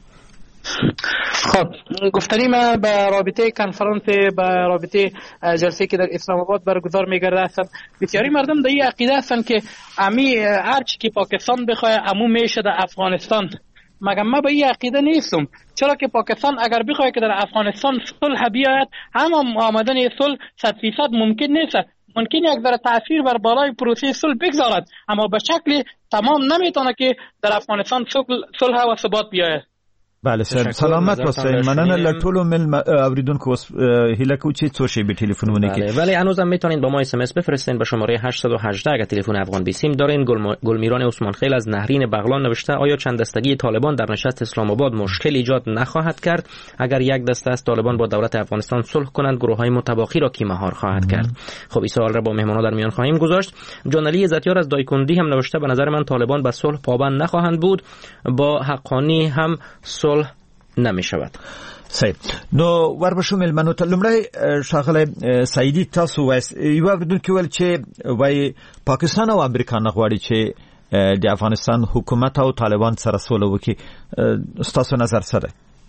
Speaker 17: خب گفتنی من به رابطه کنفرانس به رابطه جلسه که در اسلام آباد برگزار میگرده هستن، بسیاری مردم در این عقیده هستن که امی هرچی که پاکستان بخواه امو میشه در افغانستان. مگر من به این عقیده نیستم، چرا که پاکستان اگر بخواه که در افغانستان صلح بیاید، هم آمدن صلح 100% ممکن نیست. ممکن یک ذره تاثیر بر بالای پروسه صلح بگذارد، اما به شکل تمام نمیتونه که در افغانستان صلح و ثبات بیاید.
Speaker 2: بله سر سلامت اوسئ. مننه له ټولو اوریدونکو هیله کوم چې څو شی به تلیفون ونه کړي.
Speaker 3: ولی هنوزم میتونید با ما اس ام اس بفرستین به شماره 818 اگر تلفن افغان بیسیم دارین. گلمیران عثمان خیل از نهرین بغلان نوشته آیا چند دستگی طالبان در نشست اسلام آباد مشکل ایجاد نخواهد کرد؟ اگر یک دسته از طالبان با دولت افغانستان صلح کنند گروه‌های متباقی را کی مهار خواهد کرد؟ خب این سوال را با مهمانان در میان خواهیم گذاشت. جانعلی عزتیار از دایکندی هم نوشته به نظر من طالبان به صلح پابند نخواهند بود، با حقانی هم صلح نمی شود.
Speaker 2: صحیح. نو وربشو ملمنو ته لمړی ښاغلی سعیدي تاسو وایس یو اورېدونکي ویل چې وایي پاکستان او امریکا نه غواړي چې د افغانستان حکومت او طالبان سره سوله وکړي. ستاسو نظر څه دی؟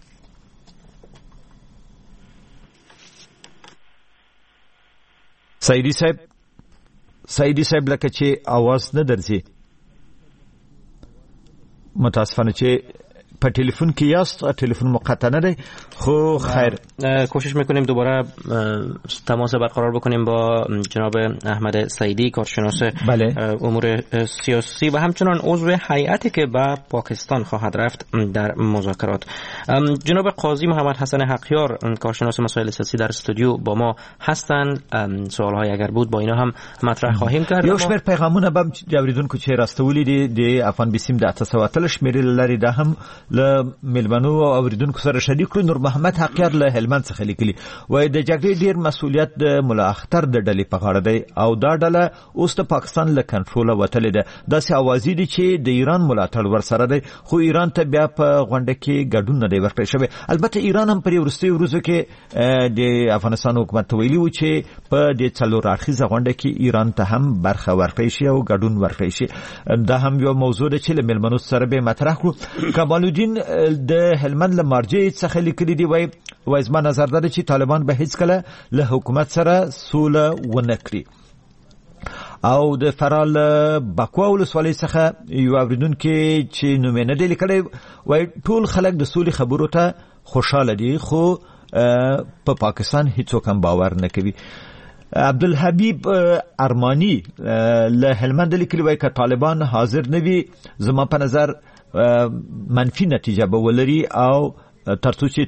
Speaker 2: سعیدي صاحب لکه چې اواز نه درځي، متاسفانه چې په ټلیفون کې یاست، ټلیفون مقطع نه دی، خو خیر
Speaker 3: کوشش میکنیم دوباره تماس برقرار بکنیم با جناب احمد سعیدی، کارشناس امور سیاسی و همچنان عضو هیئتی که به پاکستان خواهد رفت در مذاکرات. جناب قاضی محمد حسن حقیار، کارشناس مسائل سیاسی، در استودیو با ما هستند. سوال‌های اگر بود با اینا هم مطرح خواهیم کرد.
Speaker 2: یو شمیر پیغامونه به اوریدونکو چې راستولي دي د افغان بیسیم د 800 شمیرې لري، د هم له ملمنو او اوریدونکو سره شریک کړو. نور محمد حقیار له هلمند څخه لیکلي وای د جګړې ډیر مسؤلیت د مولا اختر د ډلې په غاړه دی او دا ډله اوس د پاکستان له کنټروله وتلې ده. داسې اوازې دي چې د ایران ملاتړ ورسره دی، خو ایران ته بیا په غونډه کې ګډون نه دی ورکړی شوی. البته ایران هم پر وروستیو ورځو کې د افغانستان حکومت ویلي و چې په دې څلور اړخیزه غونډه کې ایران ته هم برخه ورکړی شي او ګډون ورکړی شي. دا هم یو موضوع ده چې له ملمنو سره به مطرح کړو. کمال الدین د هلمند له مارجې څخه لیکلي دی وای زما نظر ده چې طالبان به هیڅ کله له حکومت سره سوله ونه کړي. او د فرال بکوا ولسوالۍ څخه یو اوریدونکو چې نوم یې نه دی لیکلی وای ټول خلک د سولې خبرو ته خوشاله دي، خو په پاکستان هیڅوک هم باور نه کوي. عبدالحبیب ارمانی له هلمند لیکلی وای که طالبان حاضر نه وي زما په نظر منفي نتیجه به ولري او ترڅو چې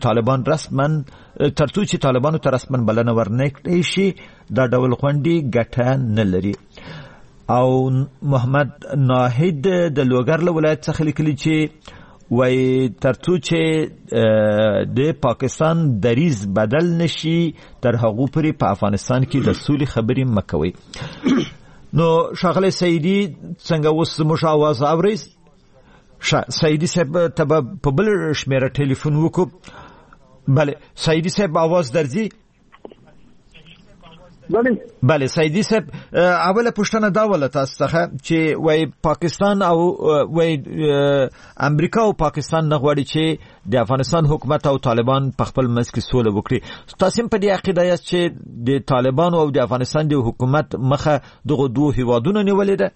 Speaker 2: طالبانو ته رسمن بلنه ورنکړي شي دا ډول غونډې ګټه نه لري. او محمد ناهید د لوګر له ولایت څخه لیکلي چې وای ترڅو چې د پاکستان دریز بدل نشي تر هغه پورې په افغانستان کې د سولې خبرې مکوي. نو شاغله سعیدی څنګه اوس موږ आवाज اورئ؟ سعیدی صاحب ته په بل شمیره ټلیفون وکړو. بله سعیدی صاحب आवाज درځي؟ بله سعیدی صاحب اوله پوښتنه دا ولا تاسو ته چې وای پاکستان او وای امریکا او پاکستان نه غواړي چې د افغانستان حکومت او طالبان په خپل منځ کې سوله وکړي. تاسو په دې عقیده یاست چې د طالبان او د افغانستان د حکومت مخه دغه دوه هیوادونو نیولې ده؟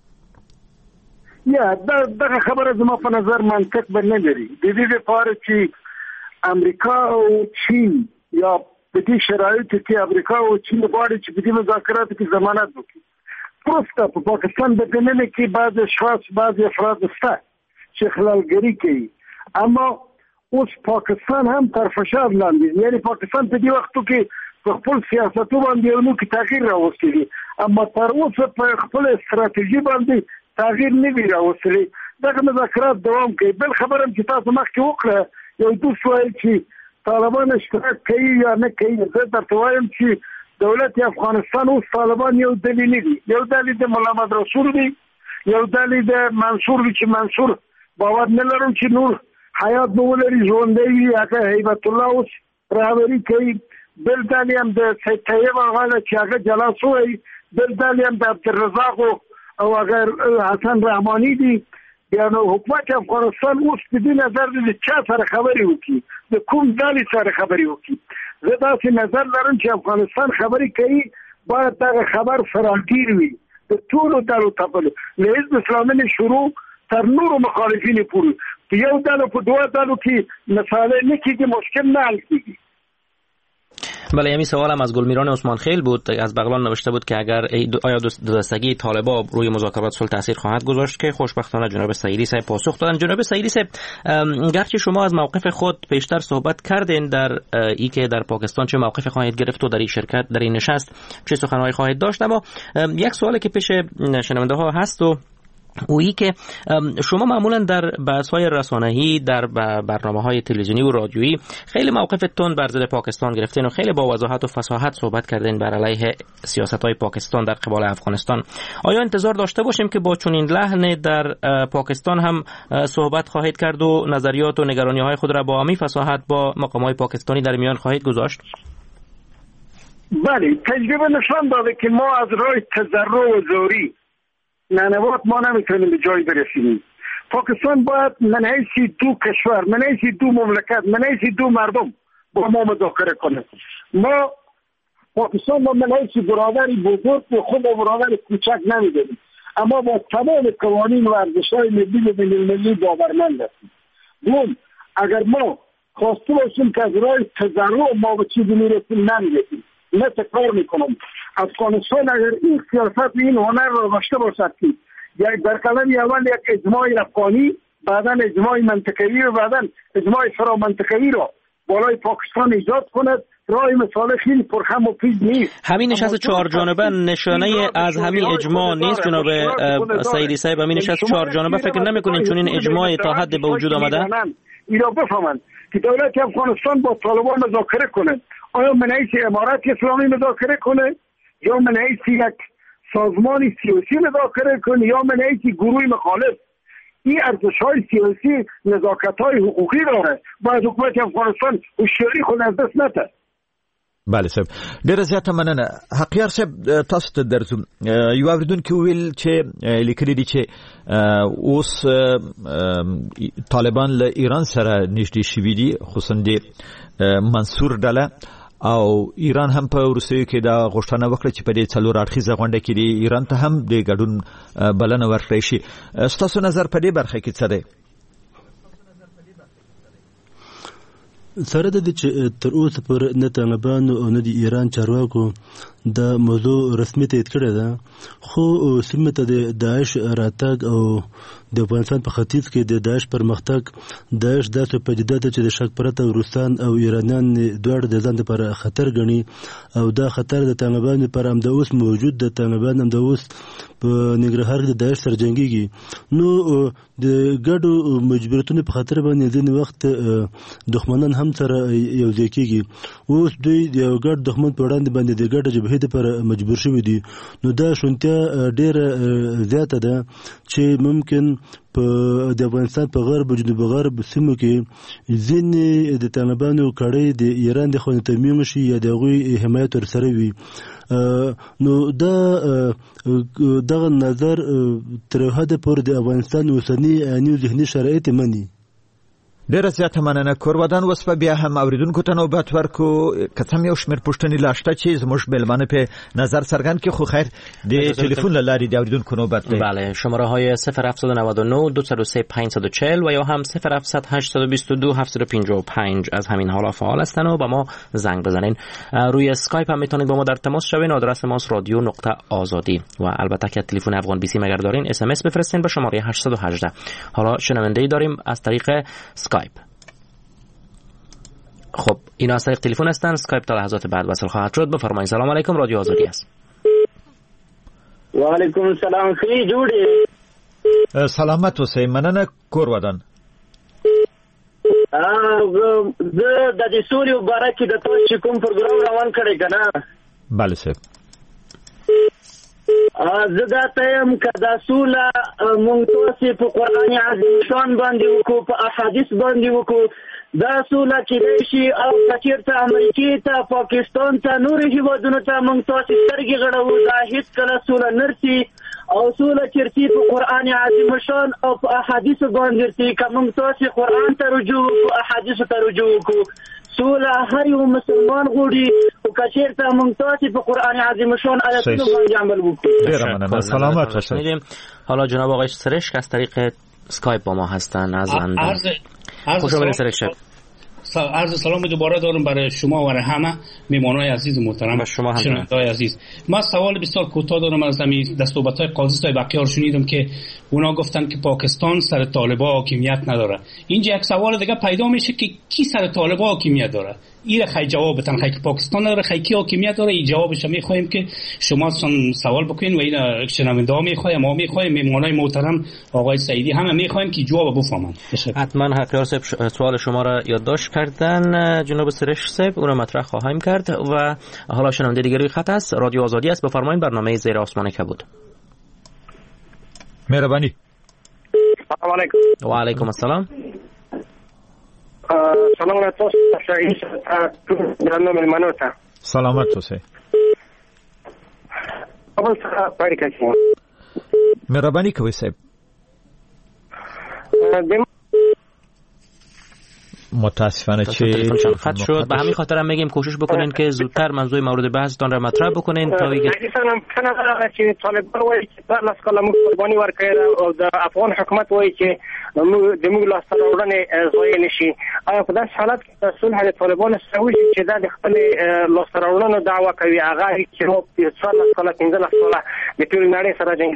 Speaker 14: یا دغه خبره زما په نظر منطق به نه لري. د دې لپاره چې امریکا او چین یا په دې شرایطو کې امریکا او چین غواړي چې په دې مذاکراتو کې ضمانت وکړي. پروسته په پاکستان د دننه کې بعض افراد شته چې خلالګری کوي، اما اوس پاکستان هم تر فشار لاندې، یعنی پاکستان په دې وختو کې په خپل سیاستو باندې یو نوی تغییر راوستي دي، اما تر اوسه په خپل استراتیژي باندې تغییر نه وی راوستلی. دغه مذاکرات دوام کوي. بل خبره چې تاسو مخکې وکړه یو دوست وایي چې طالبان اشتراک کوي یا نه کوي. زه درته وایم چې دولت افغانستان اوس طالبان یو دلیل نه دي. یو دلیل د مولا محمد رسول دی، یو دلیل د منصور دی چې منصور باور نه لرم چې نور حیات به ولري، ژوندی وي. هغه هیبت الله اوس رهبري کوي. بل دلیل هم د سید طیب هغه چې هغه جلاس وایي. بل دلیل هم د عبدالرزاق او اگر حسن رحمانی دی. یعنی حکومت افغانستان اوس په دې نظر د چا سره خبرې وکړي، د کوم ډلې سره خبرې وکړي. زه داسې نظر لرم چې افغانستان خبرې کوي باید دغه خبر فراګیر وي د ټولو ډلو ته، له حزب اسلامي نه شروع تر نورو مخالفینو پورې. په یو ډلو په دوه ډلو کې مسئله نه کېږي، مشکل نه حل کېږي.
Speaker 3: بله همین سوالم از گلمیران عثمان خیل بود از بغلان نوشته بود که اگر آیا دستگی طالبان روی مذاکرات صلح تاثیر خواهد گذاشت که خوشبختانه جناب سعیدی صاحب پاسخ دادن. جناب سعیدی صاحب گرچه شما از موقف خود بیشتر صحبت کردین در ای که در پاکستان چه موقف خواهید گرفت و در این شرکت در این نشست چه سخنرانی خواهید داشت، اما یک سوالی که پیش شنونده ها هست و اویی که شما معمولا در بحث‌های رسانه‌ای در برنامه‌های تلویزیونی و رادیویی خیلی موقفتون بر ضد پاکستان گرفتین و خیلی با وضاحت و فصاحت صحبت کردین بر علیه سیاست‌های پاکستان در قبال افغانستان. آیا انتظار داشته باشیم که با چنین لحن در پاکستان هم صحبت خواهید کرد و نظریات و نگرانی‌های خود را با همین فصاحت با مقام‌های پاکستانی در میان خواهید گذاشت؟
Speaker 14: بله، تجربه نشان داده که ما از راه تضرع و زوری نانوات ما نمیتونیم به جای برسیم. پاکستان باید من حیث دو کشور، من حیث دو مملکت، من حیث دو مردم با ما مذاکره کنه. ما پاکستان با من حیث برادری بزرگ به خود برادر کوچک نمیدونیم، اما با تمام قوانین و ارزش‌های ملی و بین‌المللی باورمند هستیم. دوم اگر ما خواسته باشیم که از راه تضرع ما به چیزی میرسیم نمیرسیم. نه تکرار میکنم افغانستان اگر این سیاست این هنر را داشته باشد که یک در قدم اول یک اجماع افغانی، بعدا اجماع منطقه‌ای و بعدا اجماع فرامنطقه‌ای را بالای پاکستان ایجاد کند، راه مثال خیلی پرخم و پیش نیست.
Speaker 3: همین نشست 4 جانبه نشانه از همین اجماع نیست جناب سعیدی صاحب؟ همین نشست 4 جانبه فکر نمیکنین چون این اجماع تا حد به وجود آمده؟
Speaker 14: اینا بفهمند که دولت افغانستان با طالبان مذاکره کنه. آیا من حیث امارت اسلامی مذاکره کنه یا من حیث یک سازمان سیاسی مذاکره کنه یا من حیث گروه مخالف؟ این ارزش‌های سیاسی نزاکت‌های حقوقی داره. باید حکومت افغانستان هوشیاری خود از دست نده.
Speaker 2: بله صاحب، ډیره زیاته مننه. حقیار صاحب تاسو ته درځم. یو اوریدونکي ویل چې لیکلي دي چې اوس طالبان له ایران سره نږدې شوي دي، خصوصا د منصور ډله، او ایران هم په روسیې کې دا غوښتنه وکړه چې په دې څلور اړخیزه غونډه کې د ایران ته هم د ګډون بلنه ورکړی شي. ستاسو نظر په دې برخه کې څه دی؟
Speaker 13: سره د دې چې تر اوسه پر نه طالبانو او نه د ایران چارواکو دا موضوع رسمي تایید کړې ده، خو سیمه ته د داعش راتګ او د افغانستان په ختیځ کې د داعش پرمختګ، داعش داسې پدیده ده چې د شک پرته روسان او ایرانیان دواړه د ځان لپاره خطر ګڼي، او دا خطر د طالبانو لپاره هم د اوس موجود ده. طالبان هم د اوس په ننګرهار کې د داعش سره جنګېږي. نو د ګډو مجبوریتونو په خاطر باندې ځینې وخت دښمنان هم سره یو ځای کېږي. اوس دوی د یو ګډ دښمن په وړاندې باندې د ګډه جبهې لپاره مجبور شوي دي. نو دا شونتیا ډېره زیاته ده چې ممکن په د افغانستان په غرب او جنوب غرب سیمو کې ځینې د طالبانو کړۍ د ایران د خوا تامین شي یا د هغوی حمایت ورسره وي. نو دغه نظر تر حده پورې د افغانستان اوسني عیني ذهني شرایط مني.
Speaker 2: ډیره زیاته مننه. کورودان اوس په بیا هم اوریدونکو ته نوبت ورکو. که څه یو شمېر پوښتنې لا شته چې زموږ مېلمانه په نظر څرګند کړي، خو خیر د تلیفون له لارې د اوریدونکو نوبت دی.
Speaker 3: بله، شماره های 0799 203 540 و یا هم 0700 822 755 از همین حالا فعال هستن و با ما زنگ بزنین. روی اسکایپ هم میتونید با ما در تماس شوین. آدرس ماست رادیو.آزادی و البته که تلفن افغان بیسی مگر دارین اس ام اس بفرستین به شماره 818. حالا شنونده‌ای داریم از طریق اسکایپ. خب اینا از طریق تلفن هستن. اسکایپ تا لحظات بعد وصل خواهد شد. بفرمایید. سلام علیکم، رادیو آزادی است.
Speaker 18: و علیکم السلام. خیلی جوړی
Speaker 2: سلامت اوسئ. مننه کورودان.
Speaker 18: زه د دې سوري مبارکي د تاسو کوم پروګرام روان کړی کنه.
Speaker 2: بله صاحب.
Speaker 18: زه دا ته کدا سوله مونږ تاسو په قرآن عظیم شان باندې وکړو، په احادیث باندې وکړو. دا سوله کېدای شي او چېرته امریکې ته، پاکستان ته، نورو هېوادونو ته مونږ تاسو سترګې غړوو. دا هېڅکله سوله نرسي او سوله چېرته په قرآن عظیم شان او په احادیثو باندې رسي. که مونږ تاسو قرآن ته رجوع وکړو، احادیثو ته رجوع وکړو، سوله هر یو مسلمان غوړي او کچېرته مونږ تاسو په قرآن عظیم شان آیاتونو باندې عمل وکړو.
Speaker 2: ډېره مننه. سلامت باشید.
Speaker 3: حالا جناب آقای سرشک از طریق اسکایپ با ما هستن از لندن. خوش آمدید سرشک.
Speaker 19: عرض سلام دوباره دارم برای شما و همه میمانای عزیز محترم.
Speaker 3: شما هم
Speaker 19: شنونده‌های عزیز. من سوال بسیار کوتاه دارم. از همین صحبت‌های قاضی صاحب بکیار شنیدم که اونا گفتن که پاکستان سر طالبان حاکمیت نداره. اینجا یک سوال دیگه پیدا میشه که کی سر طالبان حاکمیت داره؟ این خیلی جواب بدن. خیلی پاکستان نداره، خیلی کی حاکمیت داره؟ این جوابش می‌خوایم که شما سوال بکنین و این شنونده‌ها می‌خوایم، ما می‌خوایم، میمانای محترم آقای سعیدی همه می‌خوایم که جواب بفهمن.
Speaker 3: حتما حقیار صاحب سوال شما را یادداشت کردن جناب سرش صاحب، اون را مطرح خواهیم کرد. و حالا شنونده دیگری خط است. رادیو آزادی است. بفرمایید. برنامه زیر آسمان کبود.
Speaker 2: مهربانی.
Speaker 5: سلام علیکم.
Speaker 3: و علیکم السلام.
Speaker 5: سلام علیکم.
Speaker 2: سلامت اوسئ. مهربانی کوئ صاحب. متاسفانه
Speaker 3: تلفنشان قطع شد. به همین خاطر هم میگیم کوشش بکنین که زودتر موضوع مورد بحثتان را مطرح بکنین تا دیگه
Speaker 20: چې طالبان وایي چې پر لاس کله موږ قرباني ورکړو او د افغان حکومت وایي چې د موږ لاس راوړنې ضایع نشي. آیا په داسې حالت کې د صلح د طالبانو سره وشي چې د خپل لاس راوړنو دعوا کوي هغه چې نو په 14 کال 15 کال د ټول نړۍ سره جنګ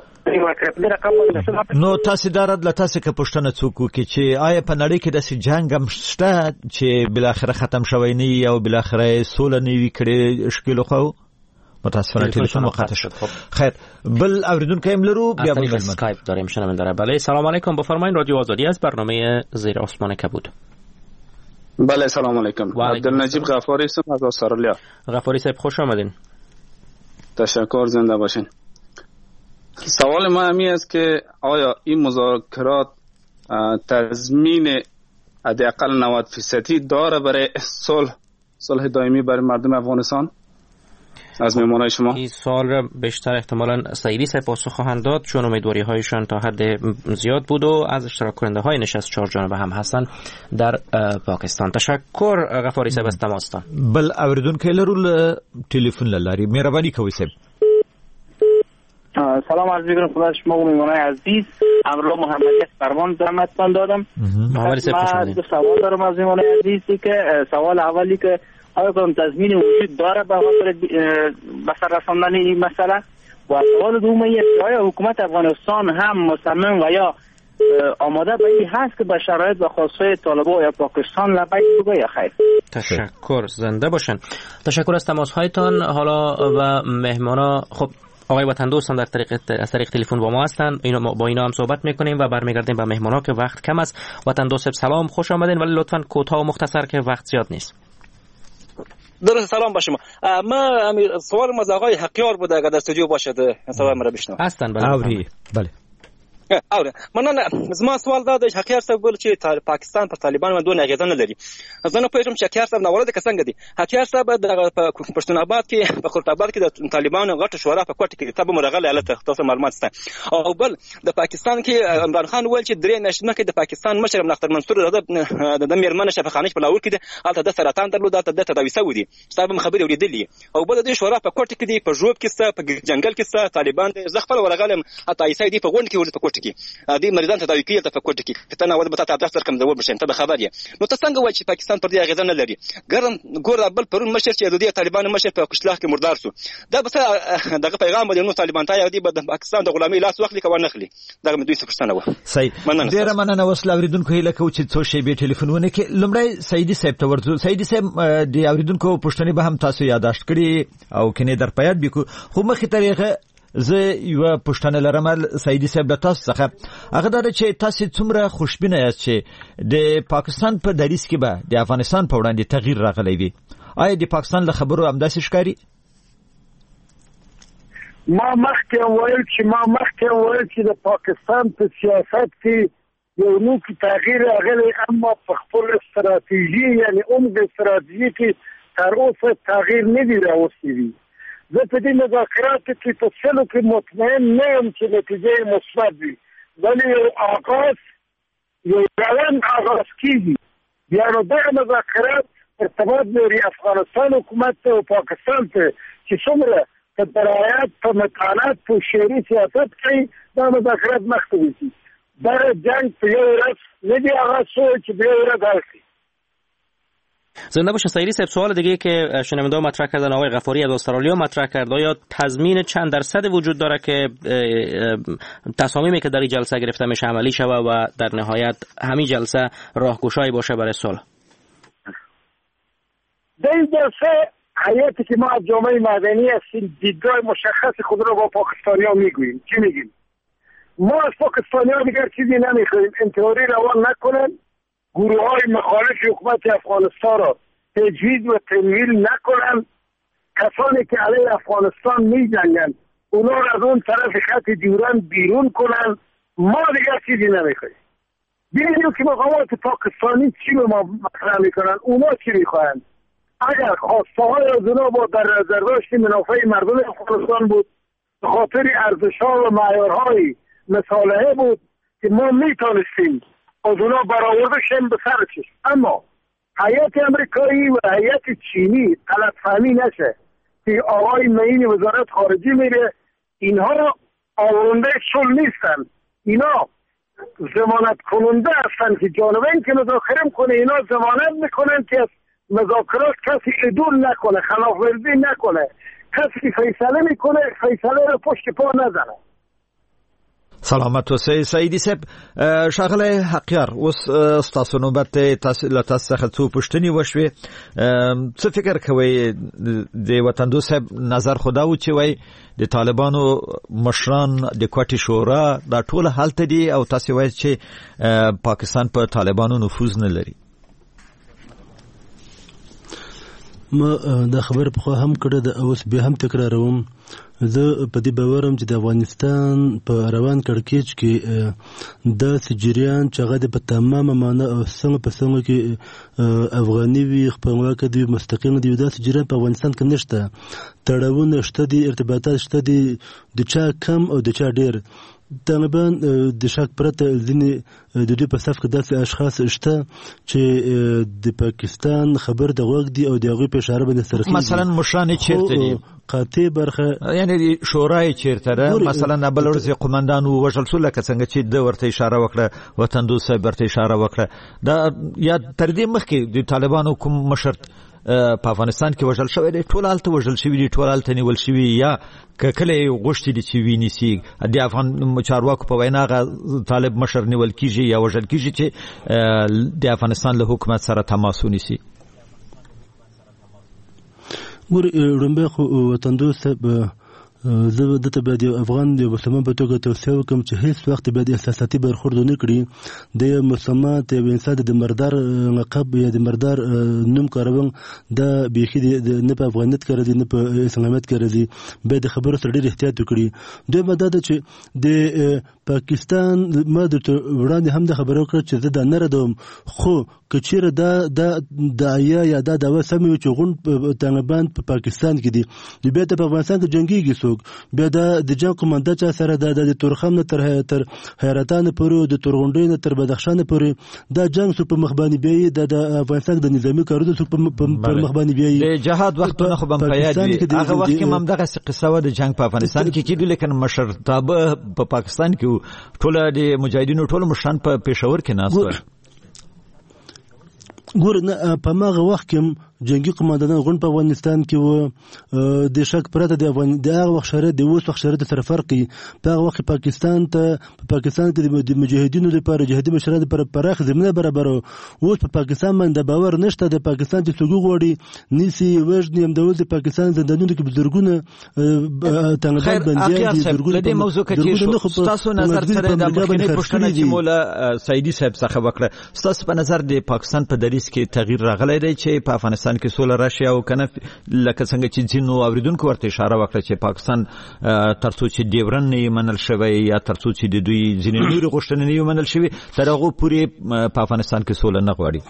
Speaker 2: نو تاسو دارد له تاسو کې پښتنه څوک کې چې آیا په نړۍ کې داسې جنگ هم شته چې بل اخره ختم شوی نه او بل اخره سوله نه وی کړي شکل خو متاسفانه تلفن مقطع شد. خیر بل اوریدونکو هم لرو بیا با
Speaker 3: اسکایپ داریم شنونده. بله سلام علیکم، بفرمایید رادیو آزادی از برنامه زیر آسمان کبود.
Speaker 21: بله سلام علیکم، عبدالنجیب غفاری هستم از استرالیا.
Speaker 3: غفاری صاحب خوش آمدین.
Speaker 21: تشکر، زنده باشین. سوال ما همی است که آیا این مذاکرات تضمین حداقل 90% داره برای صلح دائمی برای مردم افغانستان؟ از مهمانای شما
Speaker 3: این سوال را بیشتر احتمالاً سعیدی صاحب پاسخ خواهند داد چون امیدواری هایشان تا حد زیاد بود و از اشتراک کننده های نشست 4 جانبه هم هستن در پاکستان. تشکر غفاری صاحب از تماستان.
Speaker 2: بل اوریدونکو لرو تلفن لاری مهربانی کوي صاحب.
Speaker 22: سلام عرض می‌کنم خدای شما و مهمانای عزیز. امروز محمدی فرمان زحمتتان دادم.
Speaker 3: محمد صاحب خوش آمدید.
Speaker 22: سوال دارم از مهمانای عزیزی که سوال اولی که آیا کدام تضمین وجود داره به خاطر بسر رساندن این مسئله و سوال دوم است که آیا حکومت افغانستان هم مصمم و یا آماده به این هست که به شرایط و خواستهای طالبان یا پاکستان لبیک بگه یا خیر؟
Speaker 3: تشکر، زنده باشن. تشکر از تماس هایتان. حالا و مهمانا خب آقای وطن دوست هم از طریق تلفن با ما هستن، با اینا هم صحبت میکنیم و برمیگردیم به مهمانا که وقت کم است. وطن دوست سلام، خوش آمدین ولی لطفاً کوتاه و مختصر که وقت زیاد نیست.
Speaker 23: درست سلام با شما. ما سوال از آقای حقیار بوده اگر در استودیو باشد سوال مرا بشنو.
Speaker 3: هستن
Speaker 2: بله.
Speaker 23: اوره مننه زما سوال دا دی حقیقت صاحب ول چې پاکستان پر طالبان باندې نه اغیزه نه لري. زه نه پوهیږم چې حقیقت صاحب نوړه د څنګه دی. حقیقت صاحب د پښتون آباد کې په خرط آباد کې د طالبانو غټ شورا په کوټه کې تابو مرغله الته تاسو معلومات سته. او بل د پاکستان کې عمران خان ویل چې درې نشنه کې د پاکستان مشر نختر منصور د میرمن شفاخانه په لاور کې الته د سرطان درلود الته د تداوی سو دي. صاحب خبري اوریدلې او بل د شورا په کوټه کې دی په جوب کې سته په جنگل کې سته طالبان د زغفل ورغلم حتی ایسای دی په غونډ کې ورته په کوټه کې دی مریضان تداوی کوي ته په کوټه کې کته نه ود بتا تاسو کوم ډول مشن ته خبر یې نو تاسو څنګه وایي چې پاکستان پر دې اغیزه نه لري ګرم ګور بل پرون مشر چې د طالبانو مشر په قشلاق کې مردار سو دا بس دغه پیغام دی نو طالبان ته یو دی د پاکستان د غلامي لاس واخلي کوي نخلي دغه دوی څه پښتنه و
Speaker 2: صحیح ډیر مننه وسله اوریدونکو هله کو چې څو شی به ټلیفونونه کې لمړی سعیدی صاحب ته ورته سعیدی صاحب دی اوریدونکو پښتني به هم تاسو یاداشت کړی او کني در پیاد بکو خو مخه طریقه زه یو پښتنه لرم سعیدی صاحب تاسو څخه هغه دا چې تاسو څومره خوشبینه یاست چې د پاکستان په دریس کې به د افغانستان په وړاندې تغییر راغلی وي آیا د پاکستان له خبرو همداسې ښکاري
Speaker 14: ما مخکې وویل چې د پاکستان په سیاست کې یو نوع تغییر راغلی اما په خپل استراتیژي یعنی عمق استراتیژي کې تر اوسه تغییر نه دی راوستلی زه په دې مذاکراتو کې په څلو کې مطمئن نه یم چې نتیجه مثبت وي بلې یو روان آغاز کېږي بیا نو دغه مذاکرات ارتباط لري افغانستان حکومت ته او پاکستان ته چې څومره په درایت په مطالعات په شعري سیاست کې دا مذاکرات مخته وځي دا جنگ په یو ورځ نه دی آغاز شوی چې بیا ورځ هستي
Speaker 3: زنده باشین سعیدی صاحب سوال دیگه که شنونده مطرح کردن آقای غفاری از استرالیا مطرح کرد آیا تضمین چند درصد وجود داره که تصامیمی که در این جلسه گرفته میشه عملی شوه و در نهایت همین جلسه راهگشایی باشه برای صلح
Speaker 14: در این جلسه حیاتی که ما از جامعه مدنی هستیم دیدگاه مشخص خود را با پاکستانی‌ها میگوییم چی میگیم ما از پاکستانی‌ها دیگر چیزی نمیخوایم انتحاری روان نکنن گروه های مخالف حکومت افغانستان را تجویز و تمویل نکنن کسانی که علیه افغانستان می جنگن اونا را از اون طرف خط دیورن بیرون کنن ما دیگر چیزی نمیخوایم ببینیم که مقامات پاکستانی چی به ما مطرح میکنن اونا چی میخواهند اگر خواسته های از اونا با در نظر داشت منافع مردم افغانستان بود به خاطر ارزش‌ها و معیارهای مصالحه بود که ما میتونستیم از اونا برآورده شیم به سر چیز. اما هیئت امریکایی و هیئت چینی غلط فهمی نشه که آقای معین وزارت خارجه میره، اینها آورنده صلح نیستن، اینا ضمانت کننده هستن که جانبین که مذاکره میکنه اینا ضمانت میکنن که از مذاکرات کسی عدول نکنه، خلاف ورزی نکنه، کسی که فیصله میکنه فیصله رو پشت پا نزنه.
Speaker 2: سلامت اوسئ سعیدي صاحب. ښاغلی حقیار، اوس ستاسو نوبت دی، له تاسو څخه څو پوښتنې وشوې. څه فکر کوئ د وطندوس صاحب نظر خو دا و چې وایي د طالبانو مشران د کوټې شورا دا ټول هلته دي او تاسو وایي چې پاکستان په طالبانو نفوذ نه لري.
Speaker 13: ما دا خبر په خو هم کړه د اوس به هم تکراروم. زه په دې باورم چې د افغانستان په روان کړکېچ کې د سجریان چې هغه په تمامه معنا او څنګه په څنګه کې افغاني وي، خپلواک دي، مستقل دي، د سجریان په افغانستان کې نشته. تړاوونه شته دي، ارتباطات شته دي، د چا کم او د چا ډیر. طالبان د شک پرته ځینې د دوی په صف کې داسې اشخاص شته چې د پاکستان خبر د غوږ دي او د هغوی په اشاره باندې سره
Speaker 2: مثلا مشران چیرته دي،
Speaker 13: قاطع برخه
Speaker 2: یعنی شورای چیرته ده. مثلا بل ورځ قومندان وژل شو لکه څنګه چې د ورته اشاره وکړه، وطندوس صاحب ورته اشاره وکړه. دا یا تر دې مخکې د طالبانو کوم مشر په افغانستان کې وژل شوی دی؟ ټول هلته وژل شوي دي، ټول هلته نیول شوي، یا کله یې غوښتي دي چې ونیسي؟ د افغان چارواکو په وینا هغه طالب مشر نیول کیږي یا وژل کیږي چې د افغانستان له حکومت سره تماس ونیسي.
Speaker 13: ګورې لومبی خو وطندوس صاحب زه دته باید یو افغان د مسلمان په توګه توصیه وکړم چې هیڅ وخت باید احساساتي برخورد ونه کړي. د یو مسلمان د یو انسان د مردار لقب یا د مردار نوم کارول دا بیخي نه په افغانیت کې راځي نه په اسلامیت کې راځي. باید د خبرو سره ډېر احتیاط وکړي. دویمه دا ده چې د پاکستان ما درته وړاندې هم د خبرو وکړه چې زه دا نه ردوم، خو که چیرې دا دعیه یا دا دعوه سمې وي چې غونډ طالبان په پاکستان کې دي، د بیا په افغانستان کې جنګېږي څوک، بیا د جنګ قومنده چا سره د تورخم نه تر حیرتان پورې، د تورغونډۍ نه تر بدخشان پورې دا جنګ څوک په مخ باندې بیایي، د افغانستان د نظامي کارونو څوک په مخ باندې بیایي.
Speaker 2: د جهاد وختونه خو به په یاد وي، هغه وخت کې هم دغسې قصه وه د جنګ په افغانستان کې کېدو، لیکن مشرتابه په پاکستان کې ټول د مجاهدینو ټول مشران په پېښور کې ناست وو.
Speaker 13: ګوره نه په هغه وخت کې جنگي قومندانان غونډ په افغانستان کې وو. د شک پرته د هغه وخت شرایط د اوس وخت شرایط سره فرق کوي. په هغه وخت پاکستان کې د مجاهدینو لپاره جهادي مشرانو لپاره پراخ زمینه برابر وو. اوس په پاکستان باندې باور نشته. د پاکستان چې څوک غواړي نیسي وژني، همدول د پاکستان زندانونو کې بزرګونه طالبان بندیان دي.
Speaker 2: زرګونه د موضوع کې تاسو نظر سره د مخکنی پوښتنه چې مولا سعیدي صاحب څخه وکړه، تاسو په نظر د پاکستان په دریځ کې تغییر راغلی دی چې په افغانستان کې سوله راشي او کنه؟ لکه څنګه چې ځینو اوریدونکو ورته اشاره وکړه چې پاکستان ترڅو چې ډیورن نه منل شوی یا ترڅو چې د دوی ځینې نورې غوښتنې نه منل شوي تر هغو پورې په افغانستان کې سوله نه غواړي.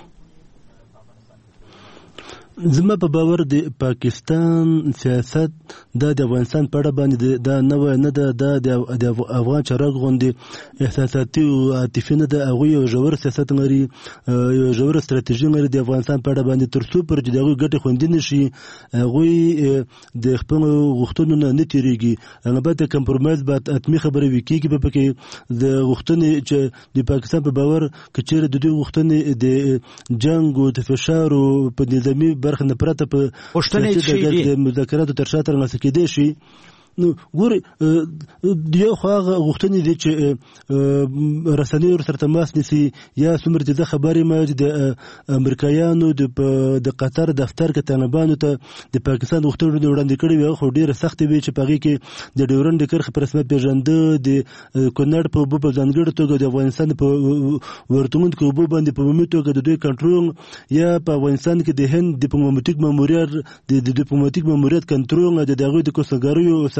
Speaker 13: زما په باور د پاکستان سیاست دا د افغانستان په اړه باندې دا نه ده د افغان چارواکو غوندې احساساتي او عاطفي نه ده. هغوی یو ژور سیاست لري، یو ژوره ستراتیژي لري د افغانستان په اړه باندې، تر څو پورې چې د هغوی ګټې خوندي نه شي هغوی د خپلو غوښتنو نه تېرېږي. هغه باید د کمپرومایز باید حتمي خبرې وکړي په کې د غوښتنې چې د پاکستان په باور که چېرې د دوی غوښتنې د جنګ او د فشار او په نظامي برخه نه پرته په د مذاکراتو تر شا ترلاسه کېدی شي. نو ګورې یو خو هغه غوښتنې دي چې رسنۍ ورسره تماس نیسي، یا څومره چې زه خبر یم چې د امریکایانو د قطر دفتر کې طالبانو ته د پاکستان غوښتنې وړاندې کړې وي، خو ډېره سختې وي چې په هغې کې د ډیورنډ کرښې په رسمیت پېژنده، د کونړ په اوبو په ځانګړې توګه د افغانستان په ورتونکو اوبو باندې په عمومي توګه د دوی کنټرول، یا په افغانستان کې د هند ډیپلوماتیک ماموریت کنټرول، د هغوی د کوسګاریو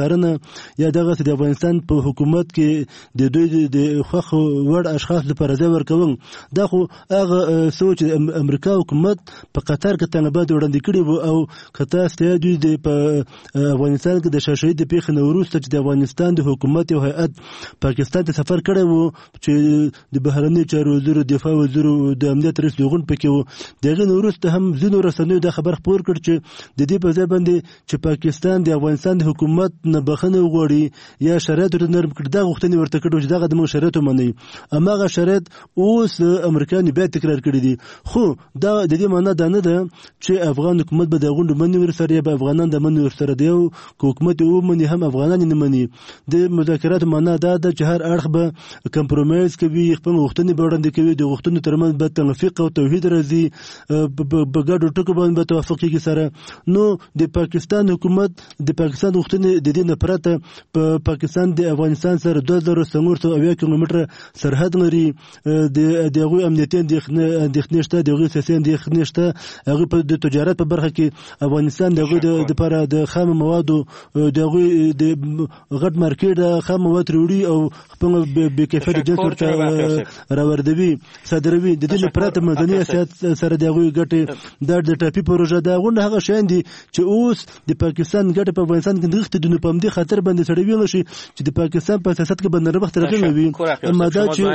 Speaker 13: څارنه یا دغه د افغانستان په حکومت کې د دوی د خوخ وړ اشخاص لپاره ځای ورکوم. دا خو هغه سوچ امریکا حکومت په قطر کې طالبات وړاندې کړي وو او کته ستیا دوی د افغانستان کې د شاشې د پیښې نه وروسته چې د افغانستان د حکومت یو هیئت پاکستان ته سفر کړی وو چې د بهرنی چارو وزیر دفاع وزیر د امنیت رئیس لغون پکې وو. دغه وروسته هم ځینو رسنیو د خبر خپور کړ چې د دې په ځای باندې چې پاکستان د افغانستان د حکومت نه بخښنه وغواړي یا شرایط نرم کړي دا غوښتنې ورته کړو چې دغه د شرایط ومني. اماغه شرایط اوس امریکایان بیا تکرار کړی دي. خو دا د دې معنی دا نه ده چې افغان حکومت به د غونډو منی ورسره یا به افغانان د منی ورسره دی او حکومت یو منی هم افغانان نه مني. د مذاکرات معنی دا ده چې هر اړخ به کمپرومایز کوي، خپل غوښتنې به وړاندې کوي، د غوښتنو ترمنځ به توافق او توحید راځي، په ګډو ټکو باندې توافق کیږي سره. نو د پاکستان حکومت د پاکستان غوښتنې د دې نه پرته په پاکستان د افغانستان سره 2470 کیلومتره سرحد لري. د هغوی امنیتي اندېښنې شته، د هغوی سیاسي اندېښنې شته. هغوی په د تجارت په برخه کې افغانستان د هغوی دپاره د خام موادو د هغوی د غټ مارکېټ خام مواد وروړي او خپل بې کیفیته جنس ورته راوردوي، صادروي. د دې نه پرته منځني سیاست سره د هغوی ګټې د ټاپي پروژه دا غونډه هغه شیان دي چې اوس د پاکستان ګټه په افغانستان کې نغښتې دي. نو په همدې خاطر باندې سړی ویلی شي چې د پاکستان په سیاست کې به نرمښت راغلی وي. اما دا چې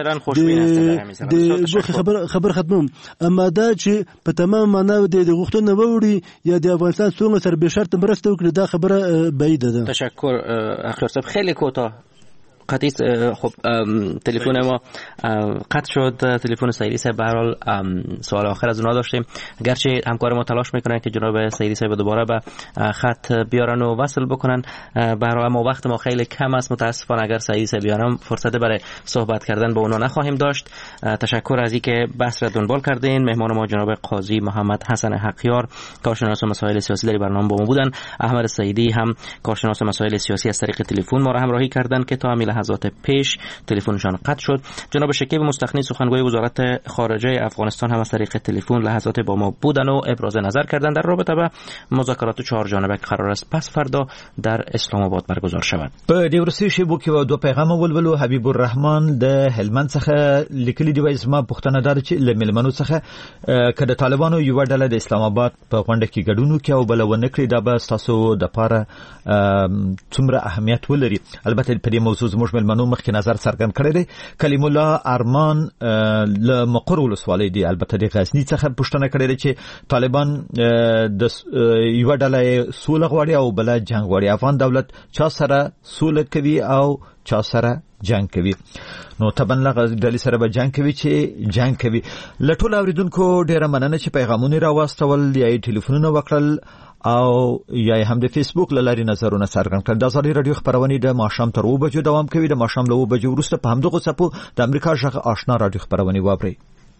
Speaker 13: خبر ختموم، اما دا چې په تمام معنا د غوښتنو ووړي یا د افغانستان څنګه سره به شرط مرسته وکړي دا خبره بعیده ده.
Speaker 3: تشکر اخیر صاحب. خیلی کوتاه قطعی. خب تلفن ما قطع شد، تلفن سعیدی صاحب. به هر حال سوال آخر از اونها داشتیم، گرچه همکار ما تلاش میکنن که جناب سعیدی صاحب دوباره به خط بیارن و وصل بکنن. به هر حال ما وقت ما خیلی کم است، متاسفانه اگر سعیدی صاحب بیارم فرصت برای صحبت کردن با اونها نخواهیم داشت. تشکر از اینکه بحث را دنبال کردین. مهمان ما جناب قاضی محمد حسن حقیار، کارشناس مسائل سیاسی در برنامه با ما بودن. احمد سعیدی هم کارشناس مسائل سیاسی از طریق تلفن ما را همراهی کردند که تا لحظات پیش تلفنشان قطع شد. جناب شکیب مستخنی سخنگوی وزارت خارجه افغانستان هم از طریق تلفن لحظات با ما بودن و ابراز نظر کردند در رابطه با مذاکرات 4 جانبه که قرار است پس فردا در اسلام آباد برگزار شود.
Speaker 2: په دې ورسې شیبو کې و دوه پیغام ولولو. حبیب الرحمن د هلمند څخه لیکلي دی، وایي زما پوښتنه ده چې له ملمنو څخه که د طالبانو یو ډله د اسلام آباد په غونډه کې ګډون وکړي او بل ونه کړي دا به تاسو د پاره څومره اهمیت ولري. البته په دې موضوع زموږ ملمنو مخکې نظر څرګند کړی دی. کلیم الله ارمان له مقر ولسوالۍ دی، البته د غزنی څخه پوښتنه کړې ده چې طالبان د یو ډله سوله غواړي او بل جنگ غواړي. افغان دولت چا سره سوله کوي او چا سره جنگ کوي؟ نو طبعا لغه ډلې سره به جنگ کوي چې جنگ کوي. لټول اوریدونکو ډیره مننه چې پیغامونه راوستول یا ټلیفونونه وکړل او یا هم د فیسبوک لاري نظرونه څرګند کړل. د ازادي رادیو خبرونه د ماښام تر 2 بجو دوام کوي. د ماښام له 2 بجو وروسته په همدغه صفو د امریکا ژغ آشنا رادیو خبرونه واوري.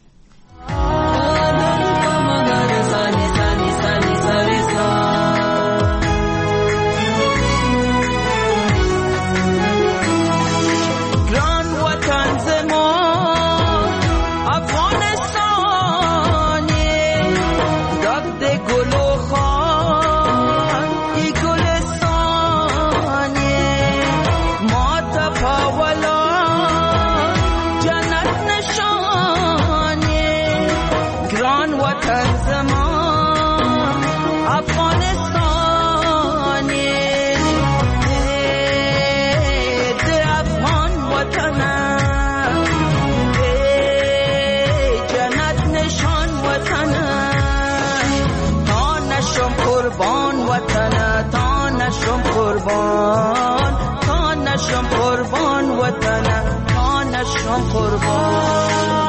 Speaker 4: قربان وطن تا نشم قربان.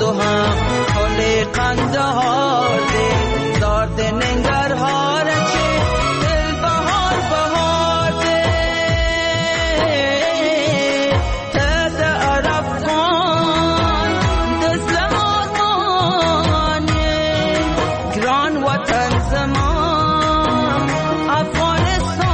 Speaker 4: تو هم کل قندهار ده دارد ننگرهار چه دل بهار بهار ده تد عرب کن دست آمانه گران وطن زمان افغانستان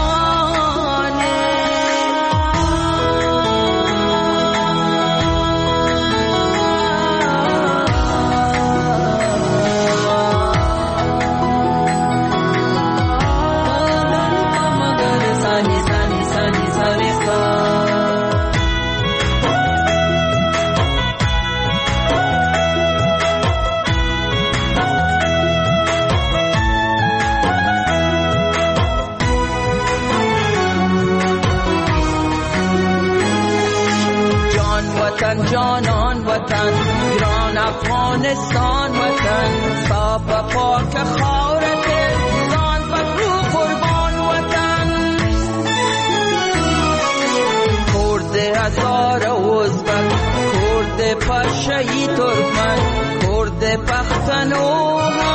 Speaker 4: جانان وطن گران افغانستان وطن صاف و پاک خاورت زان پکرو قربان وطن کرد هزار ازبک کرد پشهی ترکمن کرد پختنو